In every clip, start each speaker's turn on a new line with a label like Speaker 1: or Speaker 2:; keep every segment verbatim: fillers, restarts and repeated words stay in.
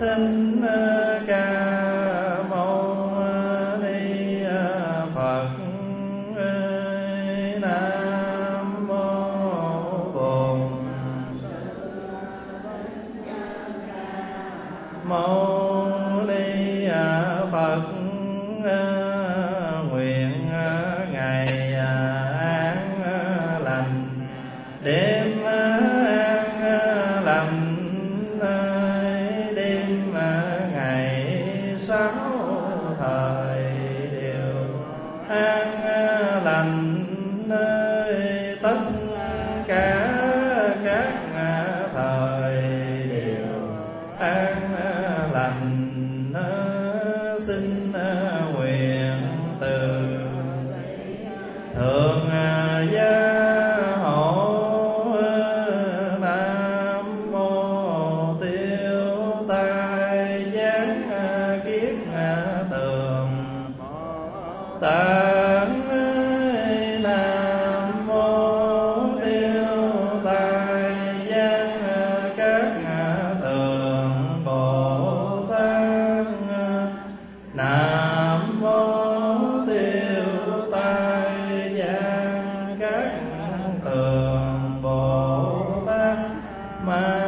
Speaker 1: Thích Ca Mâu Ni Phật. Nam mô Bổn Mâu Ni Phật. Nguyện ngày an lành, đêm an lành, đêm ngày sáu thời đều an lành, tất cả các thời đều an lành. Xin nguyện từ thượng gia hộ Nam mô Tiêu Tai Giáng Kiết Tường Tạng. Nam mô Tiêu Tai Giáng các tường Bồ Tát. Nam mô Tiêu Tai Giáng các tường Bồ Tát Ma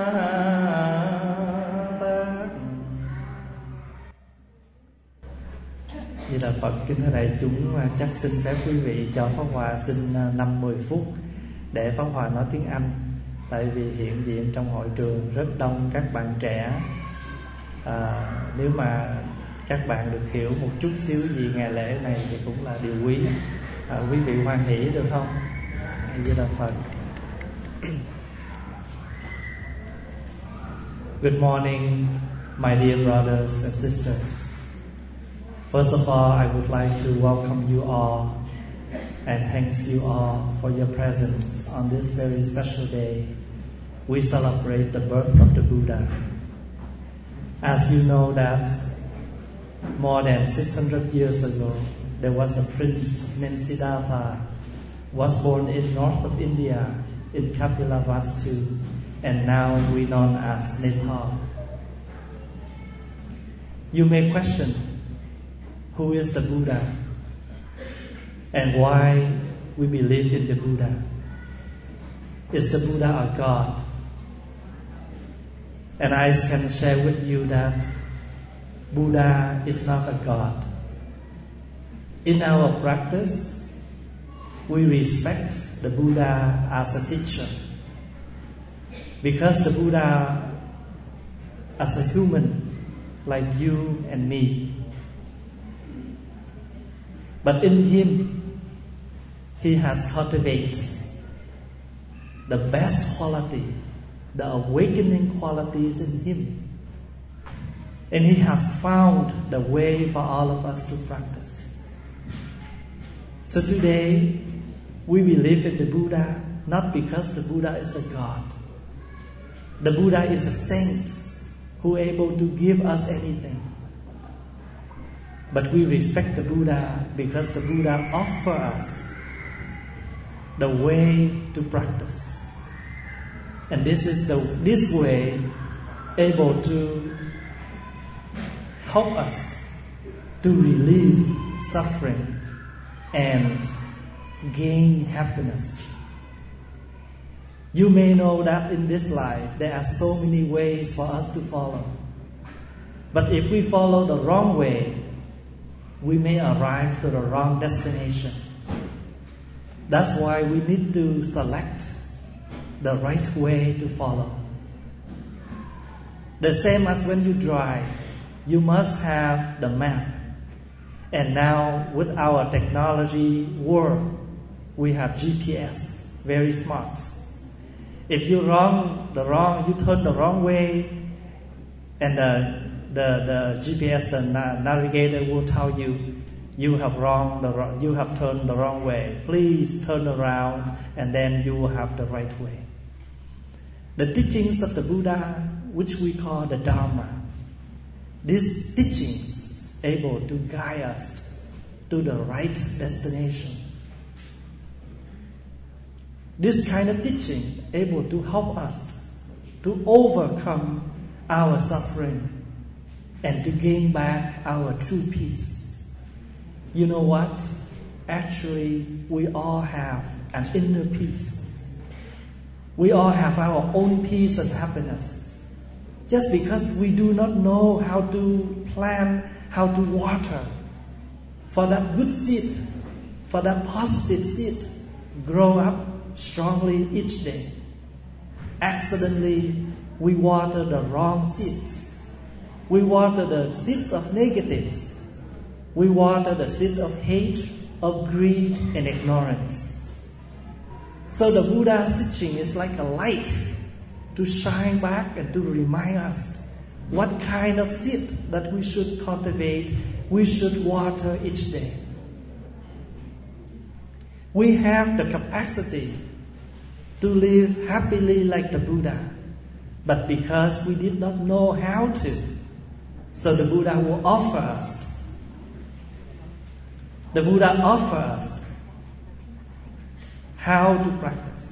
Speaker 1: Tát. Như là Phật. Kính thưa đại chúng, chắc xin phép quý vị cho Pháp Hòa xin năm mười phút để Pháp Hòa nói tiếng Anh. Tại vì hiện diện trong hội trường rất đông các bạn trẻ. à, Nếu mà các bạn được hiểu một chút xíu gì ngày lễ này thì cũng là điều quý. à, Quý vị hoan hỷ được không? Như là Phật. Good morning, my dear brothers and sisters. First of all, I would like to welcome you all and thanks you all for your presence on this very special day. We celebrate the birth of the Buddha. As you know that more than six hundred years ago, there was a prince named Siddhartha, was born in north of India, in Kapilavastu, and now we known as Nepal. You may question, who is the Buddha? And why we believe in the Buddha? Is the Buddha a God? And I can share with you that Buddha is not a God. In our practice, we respect the Buddha as a teacher, because the Buddha, as a human like you and me, but in him, he has cultivated the best quality, the awakening qualities in him. And he has found the way for all of us to practice. So today, we believe in the Buddha not because the Buddha is a God. The Buddha is a saint who is able to give us anything. But we respect the Buddha because the Buddha offers us the way to practice. And this is the this way able to help us to relieve suffering and gain happiness. You may know that in this life there are so many ways for us to follow. But if we follow the wrong way, we may arrive to the wrong destination. That's why we need to select the right way to follow. The same as when you drive, you must have the map. And now with our technology world, we have G P S, very smart. If you wrong the wrong, you turn the wrong way, and the the, the G P S, the na- navigator will tell you, you have wrong the wrong, you have turned the wrong way. Please turn around, and then you will have the right way. The teachings of the Buddha, which we call the Dharma, these teachings able to guide us to the right destination. This kind of teaching able to help us to overcome our suffering and to gain back our true peace. You know what? Actually, we all have an inner peace. We all have our own peace and happiness. Just because we do not know how to plant, how to water for that good seed, for that positive seed, grow up strongly each day. Accidentally, we water the wrong seeds. We water the seeds of negatives. We water the seeds of hate, of greed, and ignorance. So the Buddha's teaching is like a light to shine back and to remind us what kind of seed that we should cultivate, we should water each day. We have the capacity to live happily like the Buddha, but because we did not know how to, so the Buddha will offer us. The Buddha offers us how to practice.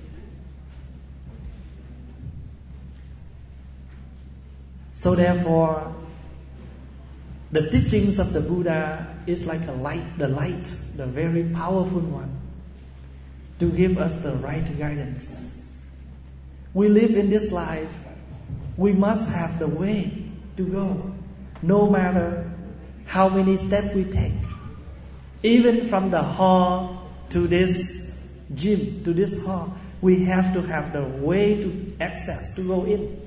Speaker 1: So therefore, the teachings of the Buddha is like a light, the light, the very powerful one, to give us the right guidance. We live in this life, we must have the way to go, no matter how many steps we take. Even from the hall to this gym, to this hall, we have to have the way to access, to go in.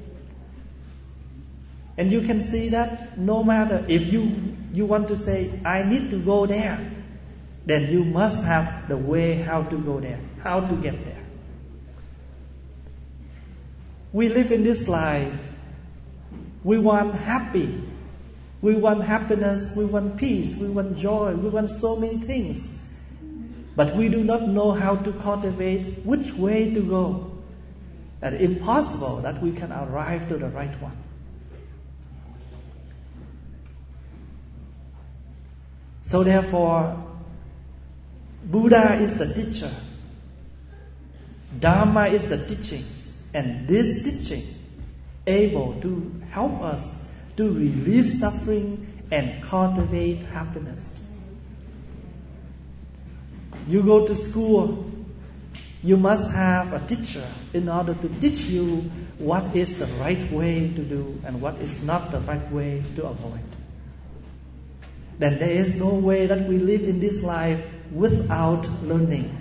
Speaker 1: And you can see that no matter if you, you want to say, I need to go there, then you must have the way how to go there, how to get there. We live in this life. We want happy. We want happiness. We want peace. We want joy. We want so many things. But we do not know how to cultivate which way to go. That it's impossible that we can arrive to the right one. So therefore, Buddha is the teacher. Dharma is the teachings. And this teaching able to help us to relieve suffering and cultivate happiness. You go to school, you must have a teacher in order to teach you what is the right way to do and what is not the right way to avoid. Then there is no way that we live in this life without learning.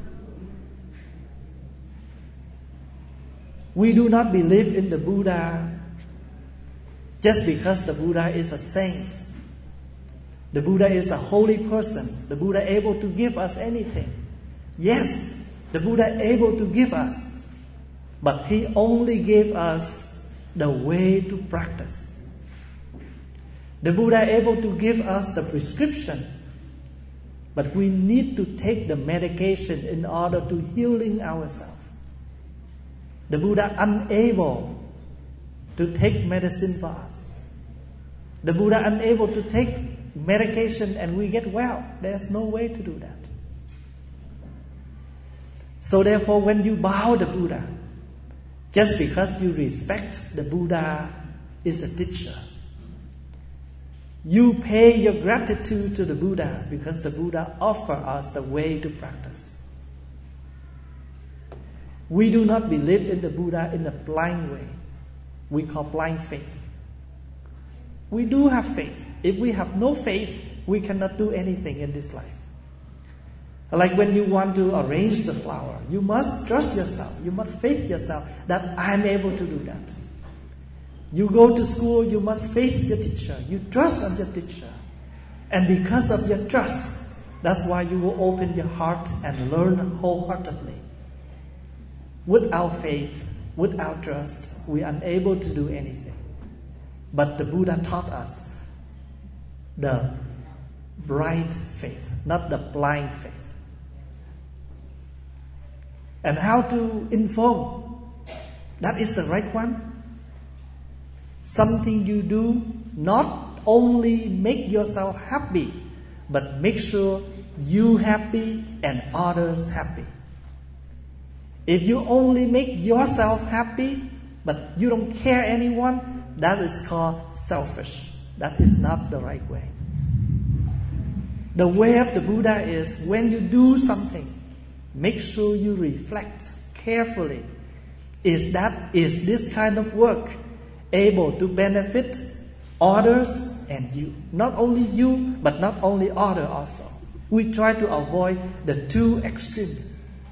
Speaker 1: We do not believe in the Buddha just because the Buddha is a saint. The Buddha is a holy person. The Buddha able to give us anything. Yes, the Buddha able to give us, but he only gave us the way to practice. The Buddha able to give us the prescription, but we need to take the medication in order to healing ourselves. The Buddha unable to take medicine for us. The Buddha unable to take medication and we get well. There's no way to do that. So therefore, when you bow the Buddha, just because you respect the Buddha is a teacher, you pay your gratitude to the Buddha because the Buddha offers us the way to practice. We do not believe in the Buddha in a blind way. We call blind faith. We do have faith. If we have no faith, we cannot do anything in this life. Like when you want to arrange the flower, you must trust yourself. You must faith yourself that I'm able to do that. You go to school, you must faith your teacher. You trust on your teacher. And because of your trust, that's why you will open your heart and learn wholeheartedly. Without faith, without trust, we are unable to do anything. But the Buddha taught us the right faith, not the blind faith. And how to inform that is the right one? Something you do not only make yourself happy, but make sure you happy and others happy. If you only make yourself happy, but you don't care anyone, that is called selfish. That is not the right way. The way of the Buddha is when you do something, make sure you reflect carefully. Is that is this kind of work able to benefit others and you? Not only you, but not only others also. We try to avoid the two extremes.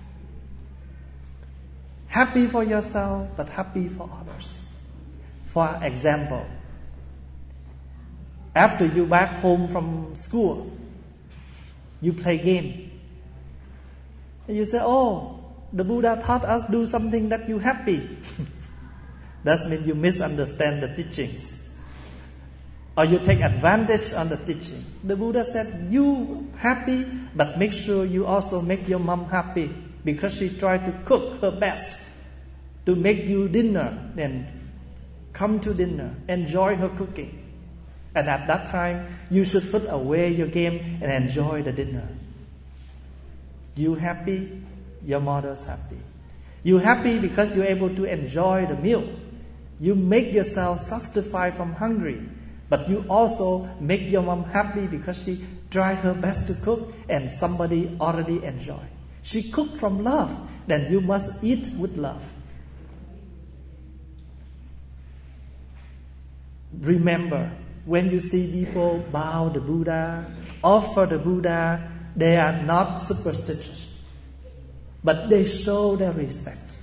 Speaker 1: Happy for yourself, but happy for others. For example, after you back home from school, you play game. And you say, oh, the Buddha taught us do something that you happy. That means you misunderstand the teachings. Or you take advantage on the teaching. The Buddha said, you happy, but make sure you also make your mom happy. Because she tried to cook her best to make you dinner. Then come to dinner, enjoy her cooking. And at that time, you should put away your game and enjoy the dinner. You happy, your mother's happy. You happy because you're able to enjoy the meal. You make yourself satisfied from hungry. But you also make your mom happy because she tried her best to cook and somebody already enjoy. She cooked from love, then you must eat with love. Remember, when you see people bow the Buddha, offer the Buddha, they are not superstitious, but they show their respect.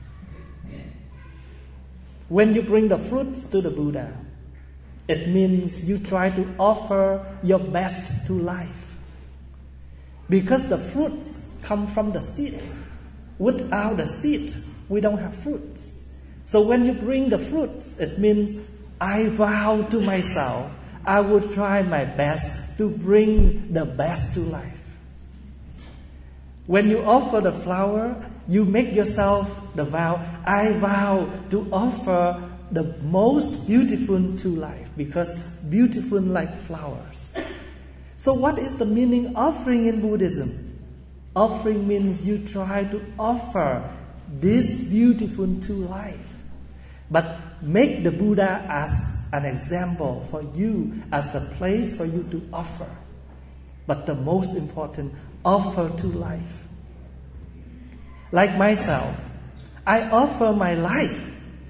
Speaker 1: When you bring the fruits to the Buddha, it means you try to offer your best to life. Because the fruits come from the seed. Without the seed, we don't have fruits. So when you bring the fruits, it means I vow to myself, I will try my best to bring the best to life. When you offer the flower, you make yourself the vow, I vow to offer the most beautiful to life, because beautiful like flowers. So what is the meaning offering in Buddhism? Offering means you try to offer this beautiful to life. But make the Buddha as an example for you, as the place for you to offer. But the most important, offer to life. Like myself, I offer my life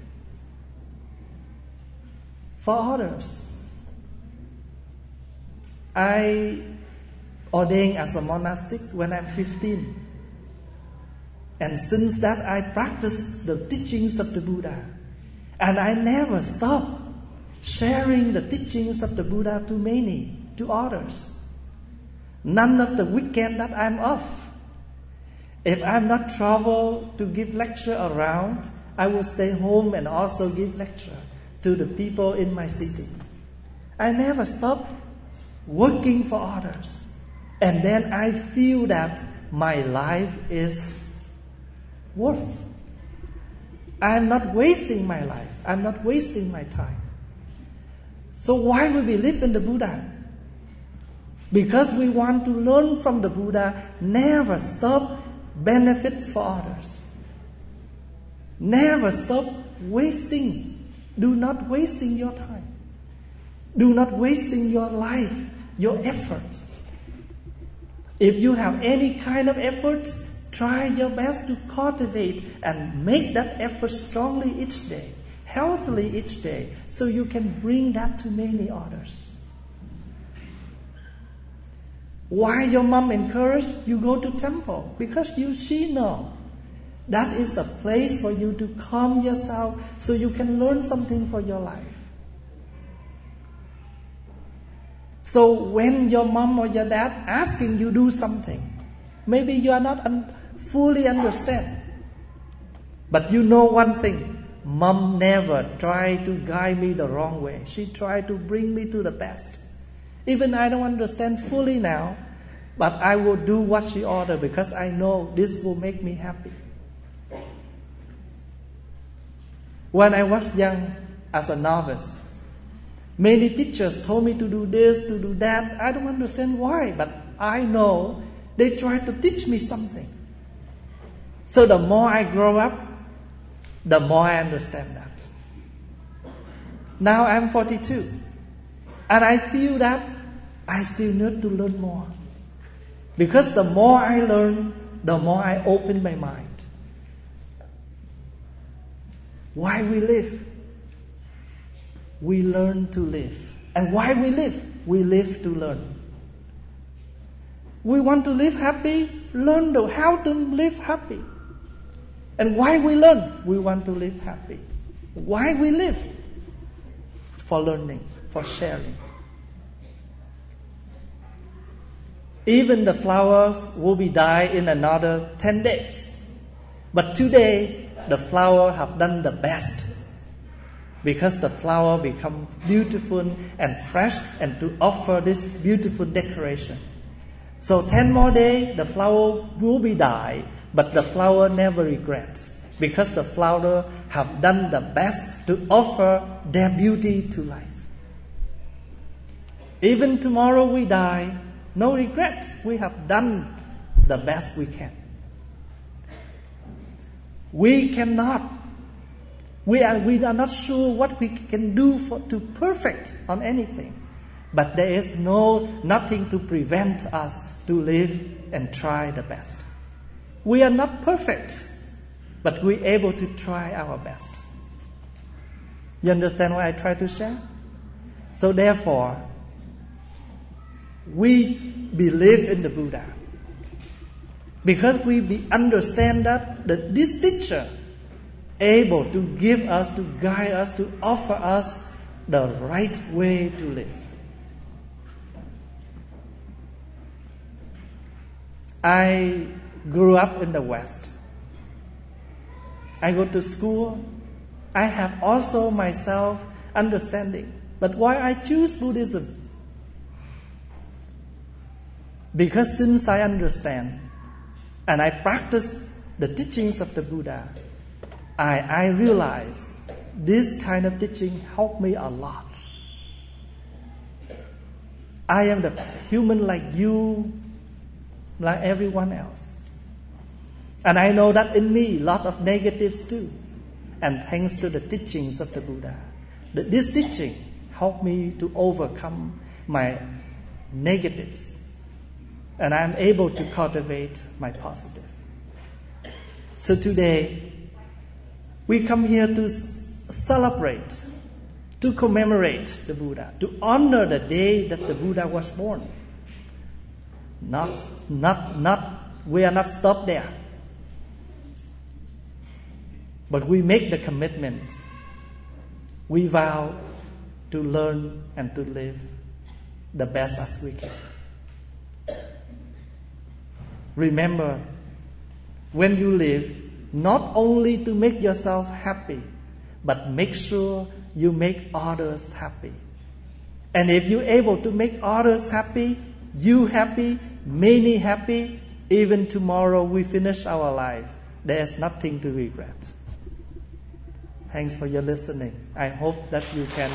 Speaker 1: for others. I ordained as a monastic when I'm fifteen. And since that, I practiced the teachings of the Buddha. And I never stop sharing the teachings of the Buddha to many, to others. None of the weekend that I'm off. If I'm not travel to give lecture around, I will stay home and also give lecture to the people in my city. I never stop working for others. And then I feel that my life is worth. I'm not wasting my life. I'm not wasting my time. So why we believe in the Buddha? Because we want to learn from the Buddha, never stop benefit for others. Never stop wasting. Do not wasting your time. Do not wasting your life, your efforts. If you have any kind of effort, try your best to cultivate and make that effort strongly each day, healthily each day, so you can bring that to many others. Why your mom encouraged you go to temple? Because you she know that is a place for you to calm yourself so you can learn something for your life. So when your mom or your dad asking you do something, maybe you are not un- fully understand. But you know one thing, mom never tried to guide me the wrong way. She tried to bring me to the best. Even I don't understand fully now, but I will do what she ordered because I know this will make me happy. When I was young as a novice, many teachers told me to do this, to do that. I don't understand why, but I know they try to teach me something. So the more I grow up, the more I understand that. Now I'm forty-two. And I feel that I still need to learn more. Because the more I learn, the more I open my mind. Why we live? We learn to live. And why we live? We live to learn. We want to live happy, learn the, how to live happy. And why we learn? We want to live happy. Why we live? For learning, for sharing. Even the flowers will be die in another ten days. But today, the flower have done the best. Because the flower become beautiful and fresh and to offer this beautiful decoration. So ten more days, the flower will be die, but the flower never regrets. Because the flower have done the best to offer their beauty to life. Even tomorrow we die, no regrets. We have done the best we can. We cannot. We are, we are not sure what we can do for, to perfect on anything. But there is no nothing to prevent us to live and try the best. We are not perfect, but we are able to try our best. You understand what I try to share? So therefore, we believe in the Buddha. Because we be, understand that, that this teacher able to give us, to guide us, to offer us the right way to live. I grew up in the West. I go to school. I have also myself understanding. But why I choose Buddhism? Because since I understand and I practice the teachings of the Buddha, I, I realize this kind of teaching helped me a lot. I am the human like you, like everyone else. And I know that in me, a lot of negatives too. And thanks to the teachings of the Buddha, that this teaching helped me to overcome my negatives. And I am able to cultivate my positive. So today, we come here to celebrate, to commemorate the Buddha, to honor the day that the Buddha was born. Not, not, not, we are not stopped there. But we make the commitment. We vow to learn and to live the best as we can. Remember, when you live, not only to make yourself happy, but make sure you make others happy. And if you're able to make others happy, you happy, many happy, even tomorrow we finish our life, there's nothing to regret. Thanks for your listening. I hope that you can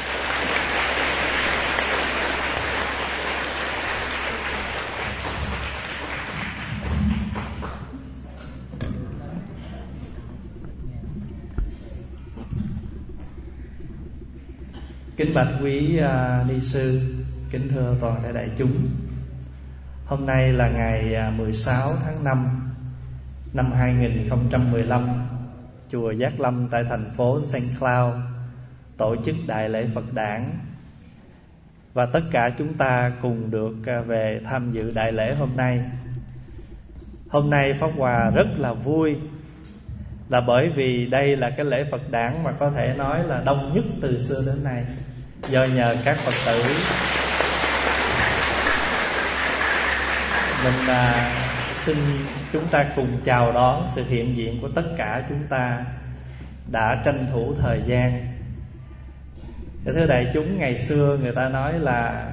Speaker 1: Kính bạch quý uh, ni sư, kính thưa toàn thể đại chúng. Hôm nay là ngày uh, mười sáu tháng năm năm hai nghìn không trăm mười lăm, chùa Giác Lâm tại thành phố Saint Cloud tổ chức đại lễ Phật đản. Và tất cả chúng ta cùng được uh, về tham dự đại lễ hôm nay. Hôm nay Pháp Hòa rất là vui, là bởi vì đây là cái lễ Phật đản mà có thể nói là đông nhất từ xưa đến nay. Do nhờ các Phật tử mình à, xin chúng ta cùng chào đón sự hiện diện của tất cả chúng ta đã tranh thủ thời gian. Thưa đại chúng, ngày xưa người ta nói là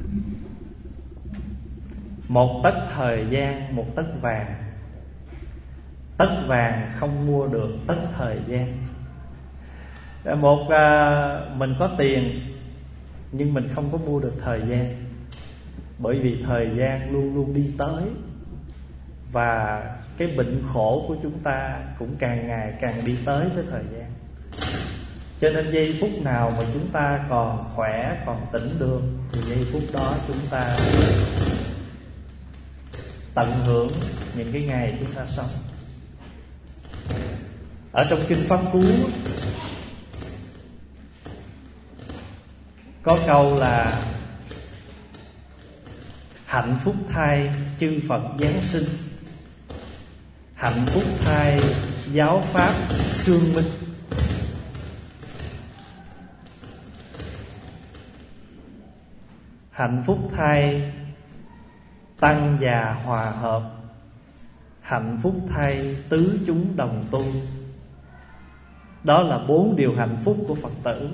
Speaker 1: một tấc thời gian, một tấc vàng. Tấc vàng không mua được tấc thời gian. Một à, mình có tiền nhưng mình không có mua được thời gian. Bởi vì thời gian luôn luôn đi tới. Và cái bệnh khổ của chúng ta cũng càng ngày càng đi tới với thời gian. Cho nên giây phút nào mà chúng ta còn khỏe, còn tỉnh được, thì giây phút đó chúng ta tận hưởng những cái ngày chúng ta sống. Ở trong Kinh Pháp Cú có câu là: hạnh phúc thay chư Phật Giáng sinh, hạnh phúc thay giáo pháp xương minh. Hạnh phúc thay tăng già hòa hợp, hạnh phúc thay tứ chúng đồng tu. Đó là bốn điều hạnh phúc của Phật tử.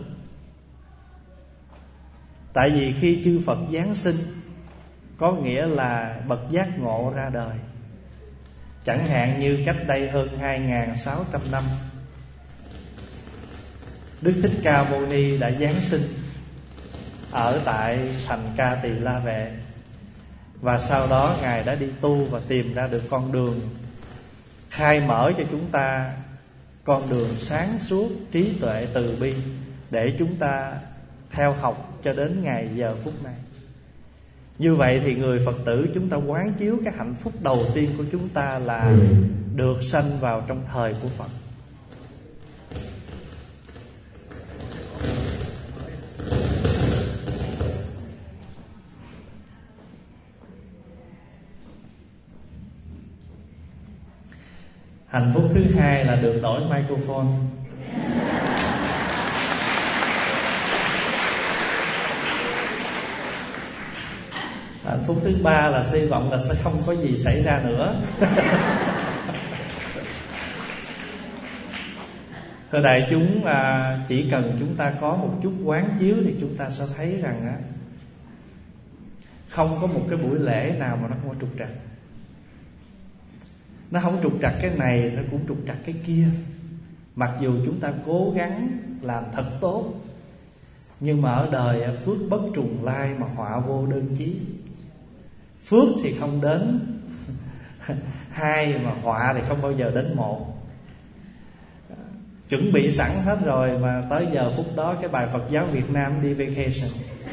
Speaker 1: Tại vì khi chư Phật Giáng sinh có nghĩa là bậc giác ngộ ra đời. Chẳng hạn như cách đây hơn hai nghìn sáu trăm năm, Đức Thích Ca Mâu Ni đã Giáng sinh ở tại thành Ca Tỳ La Vệ. Và sau đó Ngài đã đi tu và tìm ra được con đường, khai mở cho chúng ta con đường sáng suốt, trí tuệ, từ bi, để chúng ta theo học cho đến ngày giờ phút này. Như vậy thì người Phật tử chúng ta quán chiếu cái hạnh phúc đầu tiên của chúng ta là được sanh vào trong thời của Phật. Hạnh phúc thứ hai là được đổi microphone. Hạnh phúc thứ ba là hy vọng là sẽ không có gì xảy ra nữa. Thưa đại chúng, chỉ cần chúng ta có một chút quán chiếu thì chúng ta sẽ thấy rằng không có một cái buổi lễ nào mà nó không có trục trặc. Nó không trục trặc cái này, nó cũng trục trặc cái kia. Mặc dù chúng ta cố gắng làm thật tốt, nhưng mà ở đời phước bất trùng lai mà họa vô đơn chí. Phước thì không đến hai, mà họa thì không bao giờ đến một. Chuẩn bị sẵn hết rồi mà tới giờ phút đó cái bài Phật giáo Việt Nam đi vacation.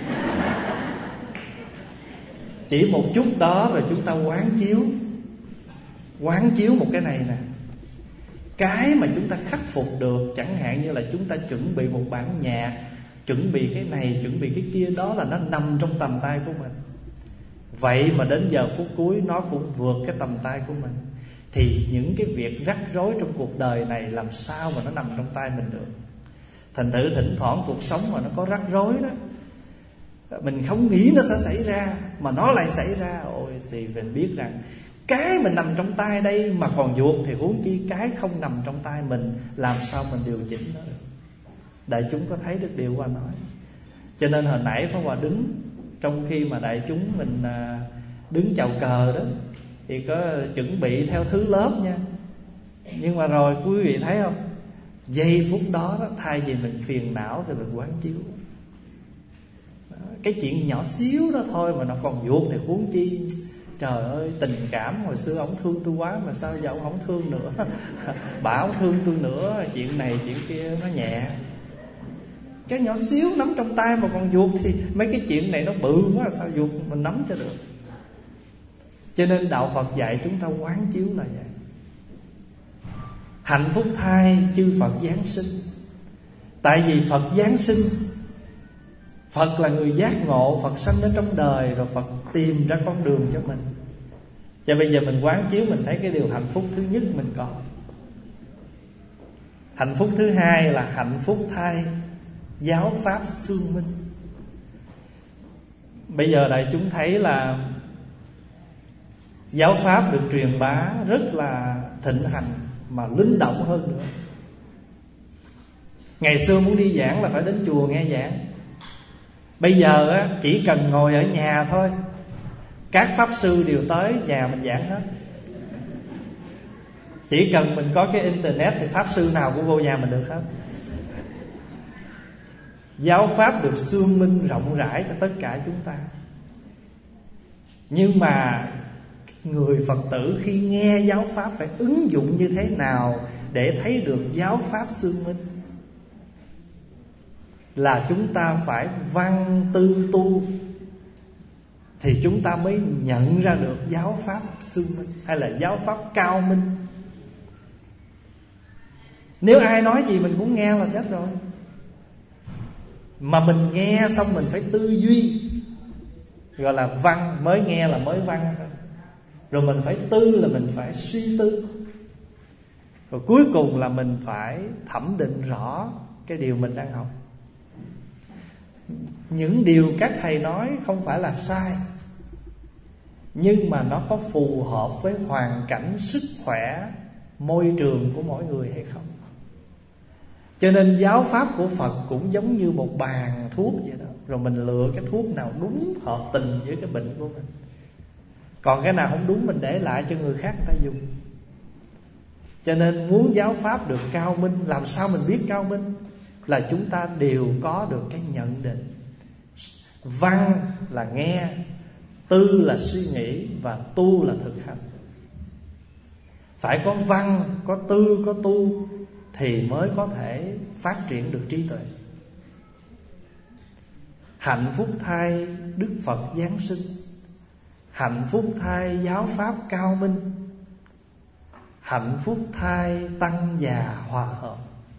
Speaker 1: Chỉ một chút đó rồi chúng ta quán chiếu. Quán chiếu một cái này nè. Cái mà chúng ta khắc phục được, chẳng hạn như là chúng ta chuẩn bị một bản nhạc, chuẩn bị cái này, chuẩn bị cái kia, đó là nó nằm trong tầm tay của mình. Vậy mà đến giờ phút cuối nó cũng vượt cái tầm tay của mình. Thì những cái việc rắc rối trong cuộc đời này làm sao mà nó nằm trong tay mình được. Thành thử thỉnh thoảng cuộc sống mà nó có rắc rối đó, mình không nghĩ nó sẽ xảy ra mà nó lại xảy ra. Ôi thì mình biết rằng cái mình nằm trong tay đây mà còn vuột, thì huống chi cái không nằm trong tay mình, làm sao mình điều chỉnh nó được. Đại chúng có thấy được điều Hòa nói. Cho nên hồi nãy Pháp Hòa đứng, trong khi mà đại chúng mình đứng chào cờ đó, thì có chuẩn bị theo thứ lớp nha. Nhưng mà rồi quý vị thấy không, giây phút đó, đó thay vì mình phiền não thì mình quán chiếu. Đó, cái chuyện nhỏ xíu đó thôi mà nó còn vuột thì huống chi. Trời ơi, tình cảm hồi xưa ông thương tôi quá, mà sao giờ ông không thương nữa. Bà ông thương tôi nữa, chuyện này chuyện kia nó nhẹ. Cái nhỏ xíu nắm trong tay mà còn vuột thì mấy cái chuyện này nó bự quá, sao vuột mình nắm cho được. Cho nên đạo Phật dạy chúng ta quán chiếu là vậy. Hạnh phúc thay chư Phật Giáng sinh. Tại vì Phật Giáng sinh, Phật là người giác ngộ, Phật sanh đến trong đời, rồi Phật tìm ra con đường cho mình. Cho bây giờ mình quán chiếu, mình thấy cái điều hạnh phúc thứ nhất mình có. Hạnh phúc thứ hai là hạnh phúc thay giáo pháp xương minh. Bây giờ đại chúng thấy là giáo pháp được truyền bá rất là thịnh hành, mà linh động hơn nữa. Ngày xưa muốn đi giảng là phải đến chùa nghe giảng. Bây giờ chỉ cần ngồi ở nhà thôi, các pháp sư đều tới nhà mình giảng hết. Chỉ cần mình có cái internet thì pháp sư nào cũng vô nhà mình được hết. Giáo pháp được xương minh rộng rãi cho tất cả chúng ta. Nhưng mà người Phật tử khi nghe giáo pháp phải ứng dụng như thế nào để thấy được giáo pháp xương minh? là chúng ta phải văn tư tu, thì chúng ta mới nhận ra được giáo pháp xương minh hay là giáo pháp cao minh. Nếu ai nói gì mình cũng nghe là chết rồi. Mà mình nghe xong mình phải tư duy, gọi là văn. Mới nghe là mới văn thôi. Rồi mình phải tư là mình phải suy tư. Rồi cuối cùng là mình phải thẩm định rõ cái điều mình đang học. Những điều các thầy nói không phải là sai, nhưng mà nó có phù hợp với hoàn cảnh, sức khỏe, môi trường của mỗi người hay không. Cho nên giáo pháp của Phật cũng giống như một bàn thuốc vậy đó. Rồi mình lựa cái thuốc nào đúng hợp tình với cái bệnh của mình. Còn cái nào không đúng mình để lại cho người khác người ta dùng. Cho nên muốn giáo pháp được cao minh, làm sao mình biết cao minh? Là chúng ta đều có được cái nhận định. Văn là nghe, tư là suy nghĩ, và tu là thực hành. Phải có văn, có tư, có tu thì mới có thể phát triển được trí tuệ. Hạnh phúc thay Đức Phật Giáng sinh, hạnh phúc thay giáo pháp cao minh, hạnh phúc thay tăng già hòa hợp.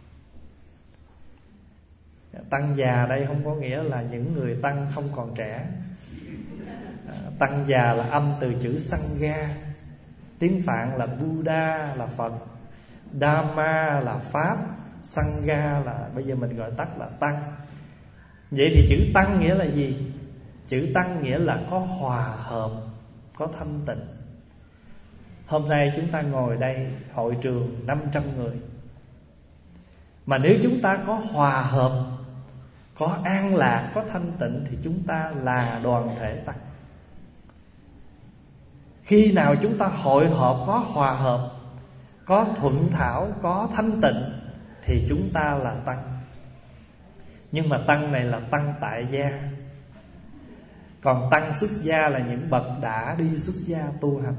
Speaker 1: Tăng già đây không có nghĩa là những người tăng không còn trẻ. Tăng già là âm từ chữ Sangha. Tiếng Phạn là Buddha là Phật, Dhamma là Pháp, Sangha là bây giờ mình gọi tắt là Tăng. Vậy thì chữ Tăng nghĩa là gì? Chữ Tăng nghĩa là có hòa hợp, có thanh tịnh. Hôm nay chúng ta ngồi đây hội trường năm trăm người, mà nếu chúng ta có hòa hợp, có an lạc, có thanh tịnh thì chúng ta là đoàn thể Tăng. Khi nào chúng ta hội họp có hòa hợp, có thuận thảo, có thanh tịnh thì chúng ta là Tăng. Nhưng mà Tăng này là Tăng tại gia. Còn Tăng xuất gia là những bậc đã đi xuất gia tu hành.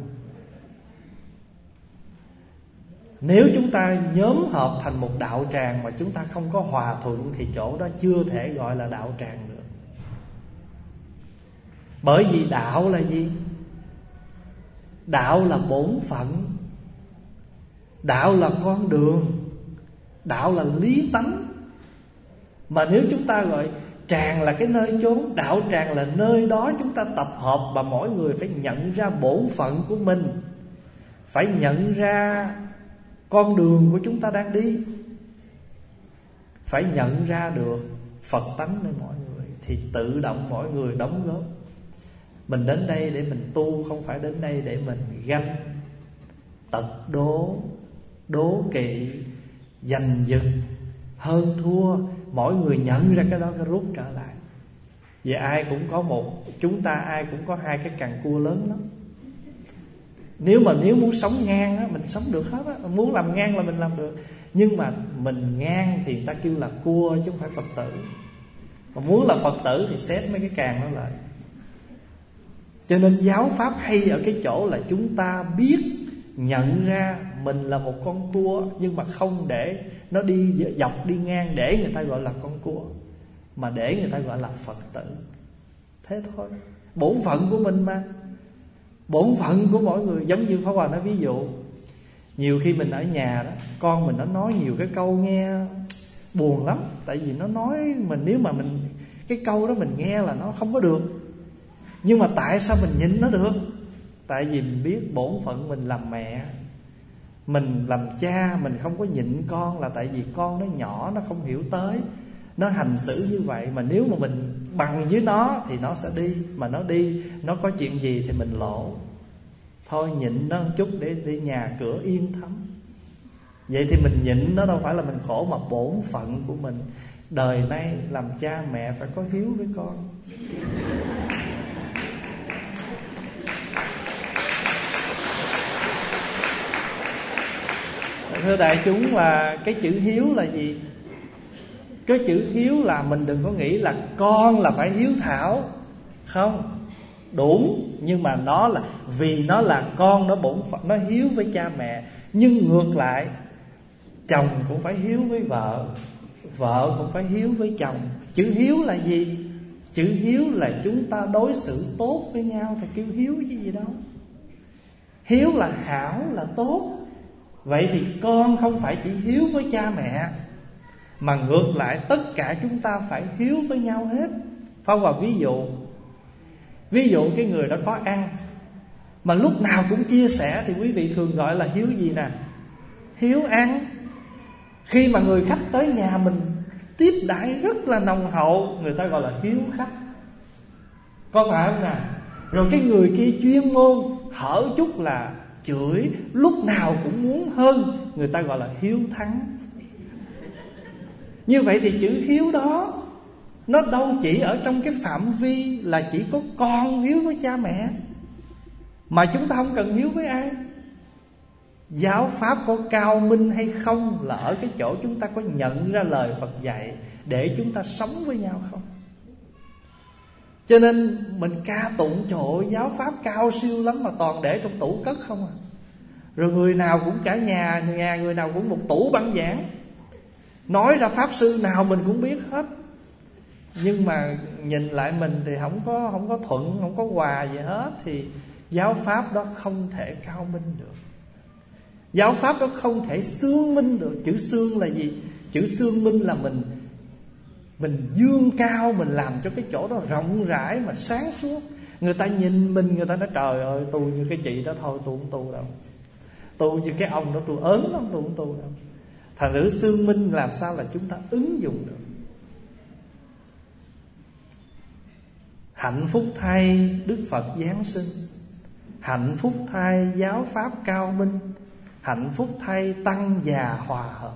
Speaker 1: Nếu chúng ta nhóm hợp thành một đạo tràng mà chúng ta không có hòa thuận thì chỗ đó chưa thể gọi là đạo tràng được. Bởi vì đạo là gì? Đạo là bổn phận, đạo là con đường, đạo là lý tánh. Mà nếu chúng ta gọi tràng là cái nơi chốn, đạo tràng là nơi đó chúng ta tập hợp, và mỗi người phải nhận ra bổn phận của mình, phải nhận ra con đường của chúng ta đang đi, phải nhận ra được Phật tánh nơi mọi người, thì tự động mỗi người đóng góp. Mình đến đây để mình tu, không phải đến đây để mình ganh, tật đố, đố kỵ, giành giật, hơn thua. Mỗi người nhận ra cái đó, cái rút trở lại. Vậy ai cũng có một, chúng ta ai cũng có hai cái cằn cua lớn lắm. Nếu mà nếu muốn sống ngang á, mình sống được hết á. Muốn làm ngang là mình làm được. Nhưng mà mình ngang thì người ta kêu là cua chứ không phải Phật tử. Mà muốn là Phật tử thì xét mấy cái càng đó lại. Cho nên giáo pháp hay ở cái chỗ là chúng ta biết nhận ra mình là một con cua, nhưng mà không để nó đi dọc đi ngang để người ta gọi là con cua, mà để người ta gọi là Phật tử. Thế thôi. Bổn phận của mình mà. Bổn phận của mỗi người. Giống như Pháp Hòa nói ví dụ, nhiều khi mình ở nhà đó, con mình nó nói nhiều cái câu nghe buồn lắm. Tại vì nó nói mình, nếu mà mình cái câu đó mình nghe là nó không có được. Nhưng mà tại sao mình nhịn nó được? Tại vì mình biết bổn phận mình làm mẹ, mình làm cha, mình không có nhịn con là tại vì con nó nhỏ, nó không hiểu tới, nó hành xử như vậy. Mà nếu mà mình bằng với nó thì nó sẽ đi. Mà nó đi, nó có chuyện gì thì mình lỗ. Thôi nhịn nó một chút để đi nhà cửa yên thấm. Vậy thì mình nhịn nó đâu phải là mình khổ, mà bổn phận của mình. Đời nay làm cha mẹ phải có hiếu với con. Thưa đại chúng, là cái chữ hiếu là gì? Cái chữ hiếu là mình đừng có nghĩ là con là phải hiếu thảo. Không, đúng. Nhưng mà nó là vì nó là con, nó bổn phận, nó hiếu với cha mẹ. Nhưng ngược lại, chồng cũng phải hiếu với vợ, vợ cũng phải hiếu với chồng. Chữ hiếu là gì? Chữ hiếu là chúng ta đối xử tốt với nhau thì kêu hiếu chứ gì đâu. Hiếu là hảo, là tốt. Vậy thì con không phải chỉ hiếu với cha mẹ, mà ngược lại tất cả chúng ta phải hiếu với nhau hết. Phong vào ví dụ. Ví dụ cái người đó có ăn mà lúc nào cũng chia sẻ thì quý vị thường gọi là hiếu gì nè? Hiếu ăn. Khi mà người khách tới nhà mình tiếp đãi rất là nồng hậu, người ta gọi là hiếu khách. Có phải không nào? Rồi cái người kia chuyên môn hở chút là chửi, lúc nào cũng muốn hơn, người ta gọi là hiếu thắng. Như vậy thì chữ hiếu đó nó đâu chỉ ở trong cái phạm vi là chỉ có con hiếu với cha mẹ, mà chúng ta không cần hiếu với ai. Giáo pháp có cao minh hay không là ở cái chỗ chúng ta có nhận ra lời Phật dạy để chúng ta sống với nhau không. Cho nên mình ca tụng trời ơi, giáo pháp cao siêu lắm mà toàn để trong tủ cất không à. Rồi người nào cũng cả nhà, nhà người nào cũng một tủ băng giảng, nói ra pháp sư nào mình cũng biết hết. Nhưng mà nhìn lại mình thì không có, không có thuận, không có hòa gì hết, thì giáo pháp đó không thể cao minh được. Giáo pháp đó không thể xương minh được. Chữ xương là gì? Chữ xương minh là mình Mình dương cao, mình làm cho cái chỗ đó rộng rãi mà sáng suốt. Người ta nhìn mình, người ta nói trời ơi, tu như cái chị đó thôi, tôi không tu đâu. Tu như cái ông đó tôi ớn lắm, tôi không tu đâu. Thành ngữ xương minh làm sao là chúng ta ứng dụng được. Hạnh phúc thay Đức Phật Giáng sinh, hạnh phúc thay giáo pháp cao minh, hạnh phúc thay tăng già hòa hợp.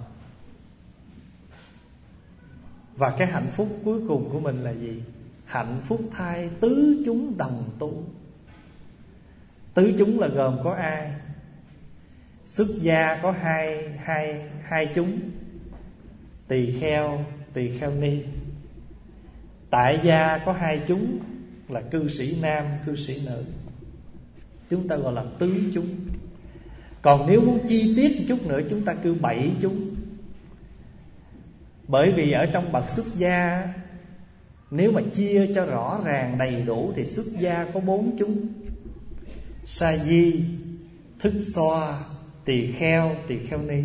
Speaker 1: Và cái hạnh phúc cuối cùng của mình là gì? Hạnh phúc thay tứ chúng đồng tu. Tứ chúng là gồm có ai? Xuất gia có hai, hai, hai chúng: tỳ kheo, tỳ kheo ni. Tại gia có hai chúng là cư sĩ nam, cư sĩ nữ. Chúng ta gọi là tứ chúng. Còn nếu muốn chi tiết một chút nữa, chúng ta kêu bảy chúng. Bởi vì ở trong bậc xuất gia, nếu mà chia cho rõ ràng đầy đủ thì xuất gia có bốn chúng: sa di, thức xoa, tỳ kheo, tỳ kheo ni.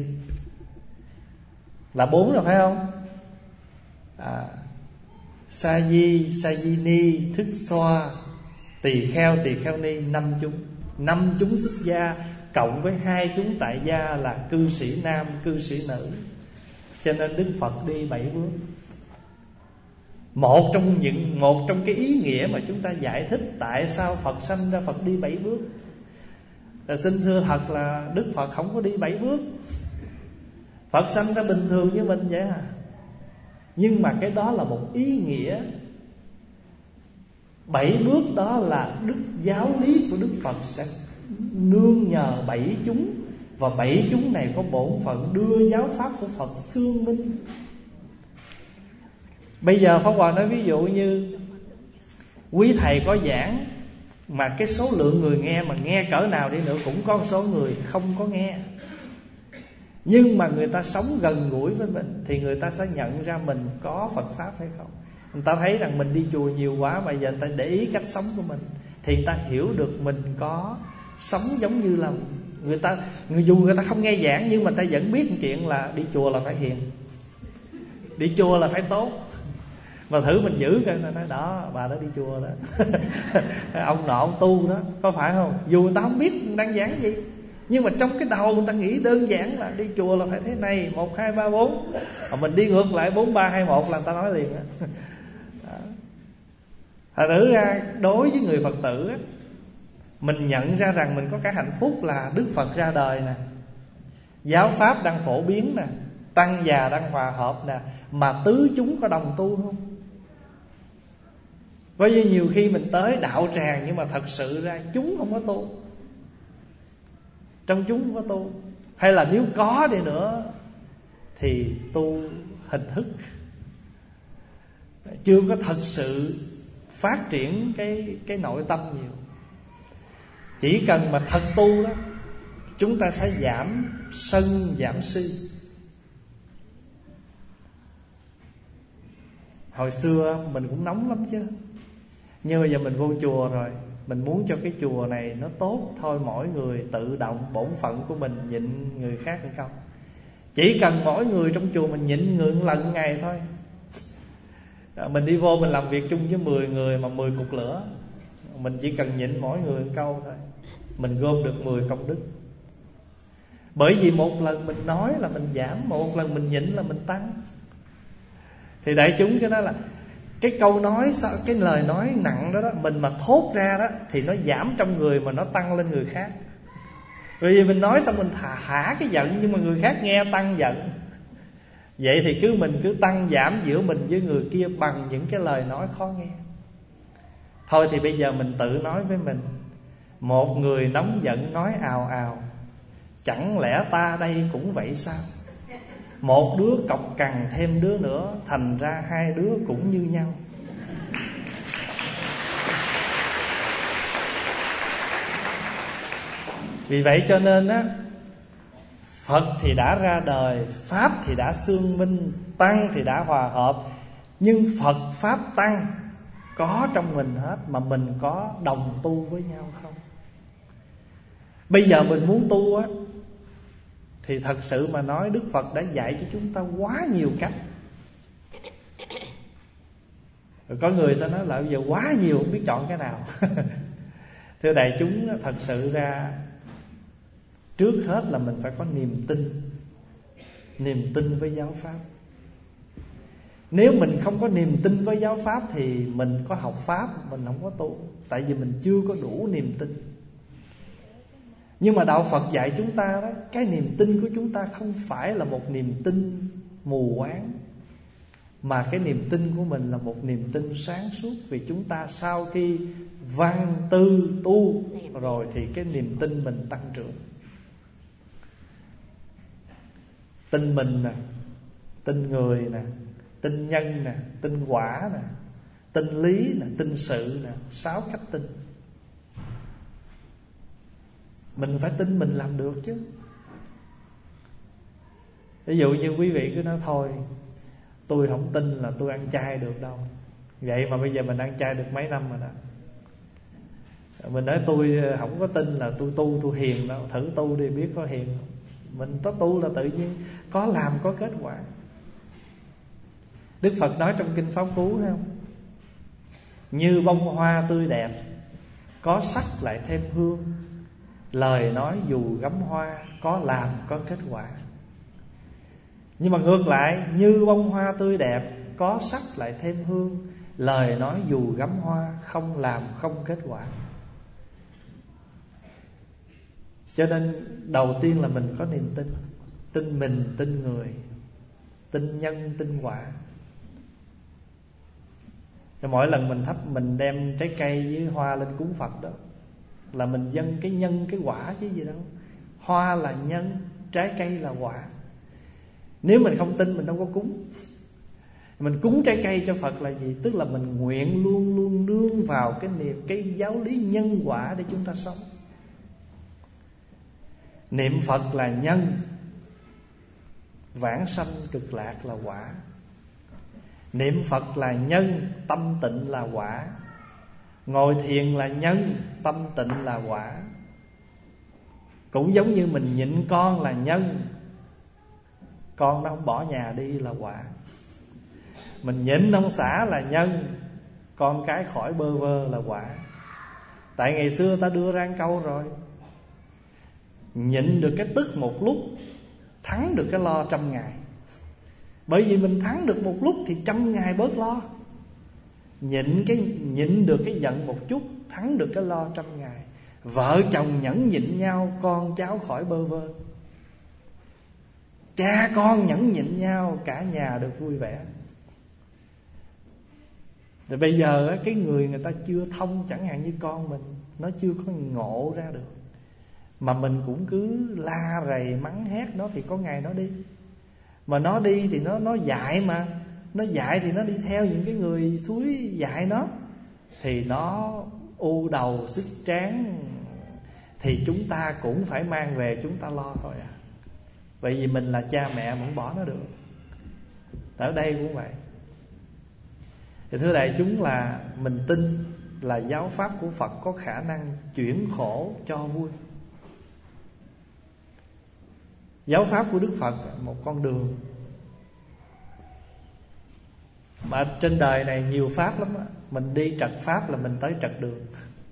Speaker 1: Là bốn rồi phải không? à, Sa di, sa di ni, thức xoa, tỳ kheo, tỳ kheo ni, năm chúng. Năm chúng xuất gia cộng với hai chúng tại gia là cư sĩ nam, cư sĩ nữ. Cho nên Đức Phật đi bảy bước. Một trong những một trong cái ý nghĩa mà chúng ta giải thích tại sao Phật sanh ra Phật đi bảy bước là, xin thưa thật là Đức Phật không có đi bảy bước. Phật sanh ra bình thường như mình vậy à. Nhưng mà cái đó là một ý nghĩa. Bảy bước đó là đức giáo lý của Đức Phật sẽ nương nhờ bảy chúng, và bảy chúng này có bổn phận đưa giáo pháp của Phật xương minh. Bây giờ Pháp Hòa nói ví dụ như quý thầy có giảng mà cái số lượng người nghe, mà nghe cỡ nào đi nữa cũng có một số người không có nghe. Nhưng mà người ta sống gần gũi với mình thì người ta sẽ nhận ra mình có Phật Pháp hay không. Người ta thấy rằng mình đi chùa nhiều quá mà giờ người ta để ý cách sống của mình, thì người ta hiểu được mình có sống giống như là người ta. Dù người ta không nghe giảng nhưng mà người ta vẫn biết một chuyện là đi chùa là phải hiền, đi chùa là phải tốt. Mà thử mình giữ coi, nói đó bà đó đi chùa đó ông nọ ông tu đó, có phải không? Dù người ta không biết đang giảng gì, nhưng mà trong cái đầu người ta nghĩ đơn giản là đi chùa là phải thế này, một hai ba bốn. Mà mình đi ngược lại bốn ba hai một là người ta nói liền đó. Thật thử ra đối với người Phật tử á, mình nhận ra rằng mình có cái hạnh phúc là Đức Phật ra đời nè, giáo pháp đang phổ biến nè, tăng già đang hòa hợp nè, mà tứ chúng có đồng tu không? Bởi vì nhiều khi mình tới đạo tràng nhưng mà thật sự ra chúng không có tu, trong chúng không có tu. Hay là nếu có đi nữa thì tu hình thức, chưa có thật sự phát triển cái, cái nội tâm nhiều. Chỉ cần mà thật tu đó, chúng ta sẽ giảm sân, giảm si. Hồi xưa mình cũng nóng lắm chứ, nhưng bây giờ mình vô chùa rồi, mình muốn cho cái chùa này nó tốt, thôi mỗi người tự động bổn phận của mình nhịn người khác hay không. Chỉ cần mỗi người trong chùa mình nhịn người một lần ngày thôi. Mình đi vô mình làm việc chung với mười người mà mười cục lửa, mình chỉ cần nhịn mỗi người một câu thôi, mình gom được mười công đức. Bởi vì một lần mình nói là mình giảm, một lần mình nhịn là mình tăng. Thì đại chúng cái đó là cái câu nói, cái lời nói nặng đó, đó mình mà thốt ra đó thì nó giảm trong người mà nó tăng lên người khác. Bởi vì mình nói xong mình thả, thả cái giận, nhưng mà người khác nghe tăng giận. Vậy thì cứ mình cứ tăng giảm giữa mình với người kia bằng những cái lời nói khó nghe. Thôi thì bây giờ mình tự nói với mình, một người nóng giận nói ào ào, chẳng lẽ ta đây cũng vậy sao? Một đứa cọc cằn thêm đứa nữa, thành ra hai đứa cũng như nhau. Vì vậy cho nên á, Phật thì đã ra đời, Pháp thì đã xương minh, Tăng thì đã hòa hợp. Nhưng Phật, Pháp, Tăng có trong mình hết, mà mình có đồng tu với nhau không? Bây giờ mình muốn tu á, thì thật sự mà nói Đức Phật đã dạy cho chúng ta quá nhiều cách. Rồi có người sẽ nói là bây giờ quá nhiều không biết chọn cái nào. Thưa đại chúng, thật sự ra trước hết là mình phải có niềm tin. Niềm tin với giáo Pháp. Nếu mình không có niềm tin với giáo Pháp thì mình có học Pháp, mình không có tu. Tại vì mình chưa có đủ niềm tin. Nhưng mà Đạo Phật dạy chúng ta đó, cái niềm tin của chúng ta không phải là một niềm tin mù quáng, mà cái niềm tin của mình là một niềm tin sáng suốt. Vì chúng ta sau khi văn tư tu rồi thì cái niềm tin mình tăng trưởng. Tin mình nè, tin người nè, tin nhân nè, tin quả nè, tin lý nè, tin sự nè, sáu cách tin. Mình phải tin mình làm được chứ. Ví dụ như quý vị cứ nói thôi, tôi không tin là tôi ăn chay được đâu. Vậy mà bây giờ mình ăn chay được mấy năm rồi đó. Mình nói tôi không có tin là tôi tu tôi hiền đâu. Thử tu đi biết có hiền không. Mình có tu là tự nhiên có làm có kết quả. Đức Phật nói trong Kinh Pháp Cú thấy không? Như bông hoa tươi đẹp, có sắc lại thêm hương. Lời nói dù gắm hoa, có làm có kết quả. Nhưng mà ngược lại, như bông hoa tươi đẹp, có sắc lại thêm hương. Lời nói dù gắm hoa, không làm không kết quả. Cho nên đầu tiên là mình có niềm tin. Tin mình, tin người, tin nhân, tin quả. Thì mỗi lần mình thắp, mình đem trái cây với hoa lên cúng Phật đó, là mình dâng cái nhân cái quả chứ gì đâu. Hoa là nhân, trái cây là quả. Nếu mình không tin mình đâu có cúng. Mình cúng trái cây cho Phật là gì? Tức là mình nguyện luôn luôn nương vào cái niềm cái giáo lý nhân quả để chúng ta sống. Niệm Phật là nhân, vãng sanh cực lạc là quả. Niệm Phật là nhân, tâm tịnh là quả. Ngồi thiền là nhân, tâm tịnh là quả. Cũng giống như mình nhịn con là nhân, con nó không bỏ nhà đi là quả. Mình nhịn ông xã là nhân, con cái khỏi bơ vơ là quả. Tại ngày xưa ta đưa ra câu rồi, nhịn được cái tức một lúc, thắng được cái lo trăm ngày. Bởi vì mình thắng được một lúc thì trăm ngày bớt lo. Nhịn cái nhịn được cái giận một chút, thắng được cái lo trăm ngày. Vợ chồng nhẫn nhịn nhau, con cháu khỏi bơ vơ. Cha con nhẫn nhịn nhau, cả nhà được vui vẻ. Thì bây giờ cái người người ta chưa thông, chẳng hạn như con mình, nó chưa có ngộ ra được, mà mình cũng cứ la rầy mắng hét nó, thì có ngày nó đi. Mà nó đi thì nó nó dại mà. Nó dại thì nó đi theo những cái người suối dại nó, thì nó u đầu sức tráng, thì chúng ta cũng phải mang về chúng ta lo thôi à. Vậy vì mình là cha mẹ vẫn bỏ nó được. Ở đây cũng vậy. Thì thưa đại chúng, là mình tin là giáo pháp của Phật có khả năng chuyển khổ cho vui. Giáo pháp của Đức Phật một con đường, mà trên đời này nhiều pháp lắm á. Mình đi trật pháp là mình tới trật đường.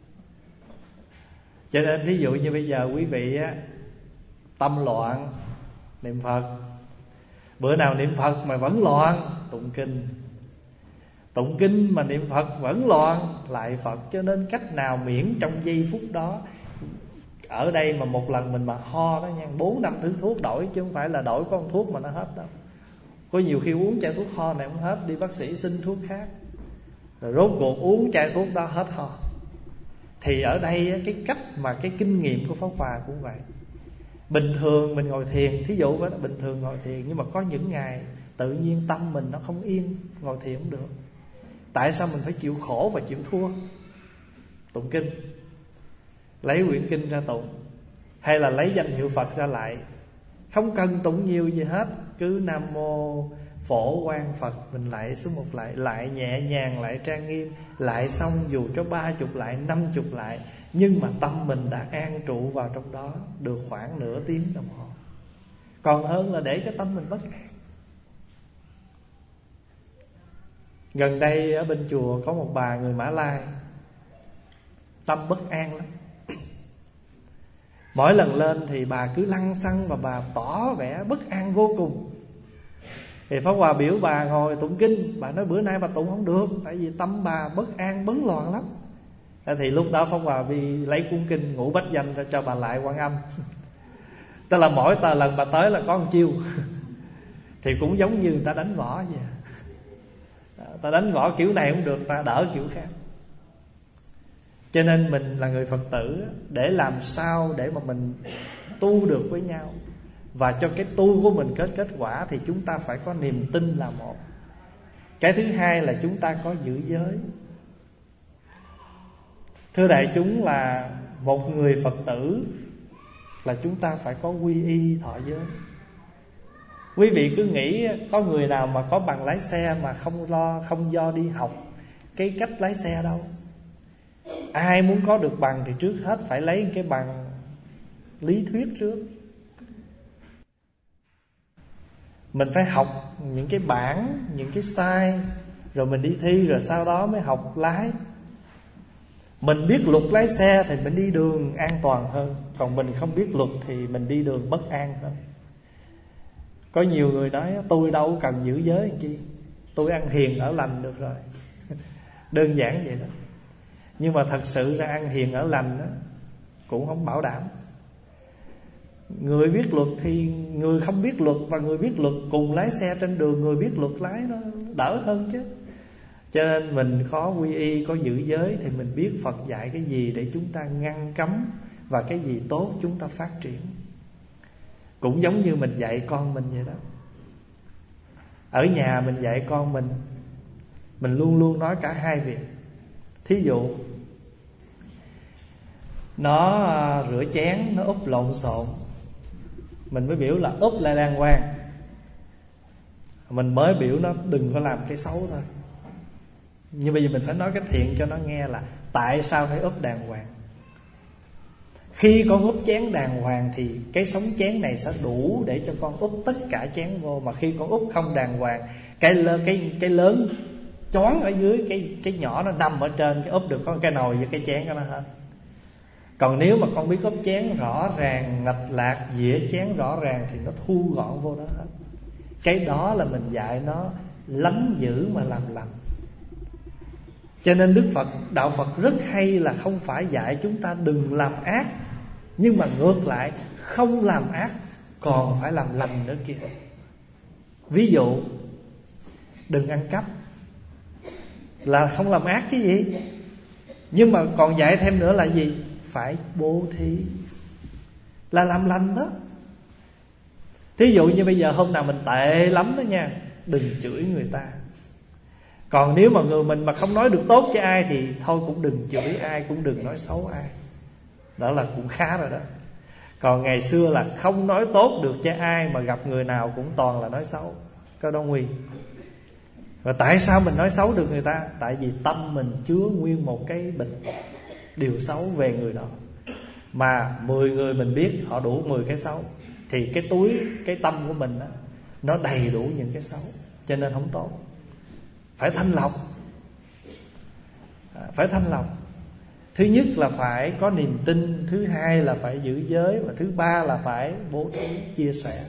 Speaker 1: Cho nên ví dụ như bây giờ quý vị á, tâm loạn, niệm Phật. Bữa nào niệm Phật mà vẫn loạn, tụng kinh. Tụng kinh mà niệm Phật vẫn loạn, lại Phật. Cho nên cách nào miễn trong giây phút đó. Ở đây mà một lần mình mà ho đó nha, bốn năm thứ thuốc đổi, chứ không phải là đổi có con thuốc mà nó hết đâu. Có nhiều khi uống chai thuốc ho này không hết, đi bác sĩ xin thuốc khác, rồi rốt cuộc uống chai thuốc đó hết ho. Thì ở đây cái cách mà cái kinh nghiệm của Pháp Hòa cũng vậy. Bình thường mình ngồi thiền, thí dụ đó, bình thường ngồi thiền, nhưng mà có những ngày tự nhiên tâm mình nó không yên, ngồi thiền không được. Tại sao mình phải chịu khổ và chịu thua? Tụng kinh, lấy quyển kinh ra tụng, hay là lấy danh hiệu Phật ra lại. Không cần tụng nhiều gì hết, cứ Nam Mô Phổ Quang Phật, mình lại số một lại, lại nhẹ nhàng, lại trang nghiêm, lại xong dù cho ba chục lại, năm chục lại, nhưng mà tâm mình đã an trụ vào trong đó được khoảng nửa tiếng đồng hồ. Còn hơn là để cho tâm mình bất an. Gần đây ở bên chùa có một bà người Mã Lai, tâm bất an lắm. Mỗi lần lên thì bà cứ lăng xăng và bà tỏ vẻ bất an vô cùng. Thì Pháp Hòa biểu bà ngồi tụng kinh. Bà nói bữa nay bà tụng không được, tại vì tâm bà bất an bấn loạn lắm. Thì lúc đó Pháp Hòa vì lấy cuốn kinh Ngũ Bách Danh ra cho bà lại Quan Âm. Tức là mỗi tờ lần bà tới là có một chiêu. Thì cũng giống như người ta đánh võ vậy. Ta đánh võ kiểu này không được, ta đỡ kiểu khác. Cho nên mình là người Phật tử, để làm sao để mà mình tu được với nhau, và cho cái tu của mình kết kết quả, thì chúng ta phải có niềm tin là một. Cái thứ hai là chúng ta có giữ giới. Thưa đại chúng, là một người Phật tử là chúng ta phải có quy y thọ giới. Quý vị cứ nghĩ có người nào mà có bằng lái xe mà không lo, không do đi học cái cách lái xe đâu. Ai muốn có được bằng thì trước hết phải lấy cái bằng lý thuyết trước. Mình phải học những cái bản, những cái sai, rồi mình đi thi, rồi sau đó mới học lái. Mình biết luật lái xe thì mình đi đường an toàn hơn. Còn mình không biết luật thì mình đi đường bất an hơn. Có nhiều người nói tôi đâu cần giữ giới làm chi, tôi ăn hiền ở lành được rồi. Đơn giản vậy đó. Nhưng mà thật sự ra ăn hiền ở lành đó cũng không bảo đảm. Người biết luật thì người không biết luật và người biết luật cùng lái xe trên đường, người biết luật lái nó đỡ hơn chứ. Cho nên mình có quy y, có giữ giới, thì mình biết Phật dạy cái gì để chúng ta ngăn cấm, và cái gì tốt chúng ta phát triển. Cũng giống như mình dạy con mình vậy đó. Ở nhà mình dạy con mình, mình luôn luôn nói cả hai việc. Thí dụ nó rửa chén, nó úp lộn xộn, mình mới biểu là úp lại đàng hoàng. Mình mới biểu nó đừng có làm cái xấu thôi. Nhưng bây giờ mình phải nói cái thiện cho nó nghe là tại sao phải úp đàng hoàng. Khi con úp chén đàng hoàng thì cái sống chén này sẽ đủ để cho con úp tất cả chén vô. Mà khi con úp không đàng hoàng, cái lớn, cái, cái lớn choáng ở dưới, cái, cái nhỏ nó nằm ở trên, cái úp được có cái nồi với cái chén đó nó hết. Còn nếu mà con biết úp chén rõ ràng, ngạch lạc, dĩa chén rõ ràng, thì nó thu gọn vô đó hết. Cái đó là mình dạy nó lánh dữ mà làm lành. Cho nên Đức Phật, Đạo Phật rất hay là không phải dạy chúng ta đừng làm ác, nhưng mà ngược lại, không làm ác còn phải làm lành nữa kìa. Ví dụ đừng ăn cắp là không làm ác chứ gì, nhưng mà còn dạy thêm nữa là gì? Phải bố thí, là làm lành đó. Thí dụ như bây giờ hôm nào mình tệ lắm đó nha, đừng chửi người ta. Còn nếu mà người mình mà không nói được tốt cho ai thì thôi cũng đừng chửi ai, cũng đừng nói xấu ai. Đó là cũng khá rồi đó. Còn ngày xưa là không nói tốt được cho ai, mà gặp người nào cũng toàn là nói xấu. Cái đó nguy. Và tại sao mình nói xấu được người ta? Tại vì tâm mình chứa nguyên một cái bịch điều xấu về người đó. Mà mười người mình biết họ đủ mười cái xấu, thì cái túi, cái tâm của mình đó, nó đầy đủ những cái xấu. Cho nên không tốt. Phải thanh lọc, phải thanh lọc. Thứ nhất là phải có niềm tin, thứ hai là phải giữ giới, và thứ ba là phải bố thí, chia sẻ.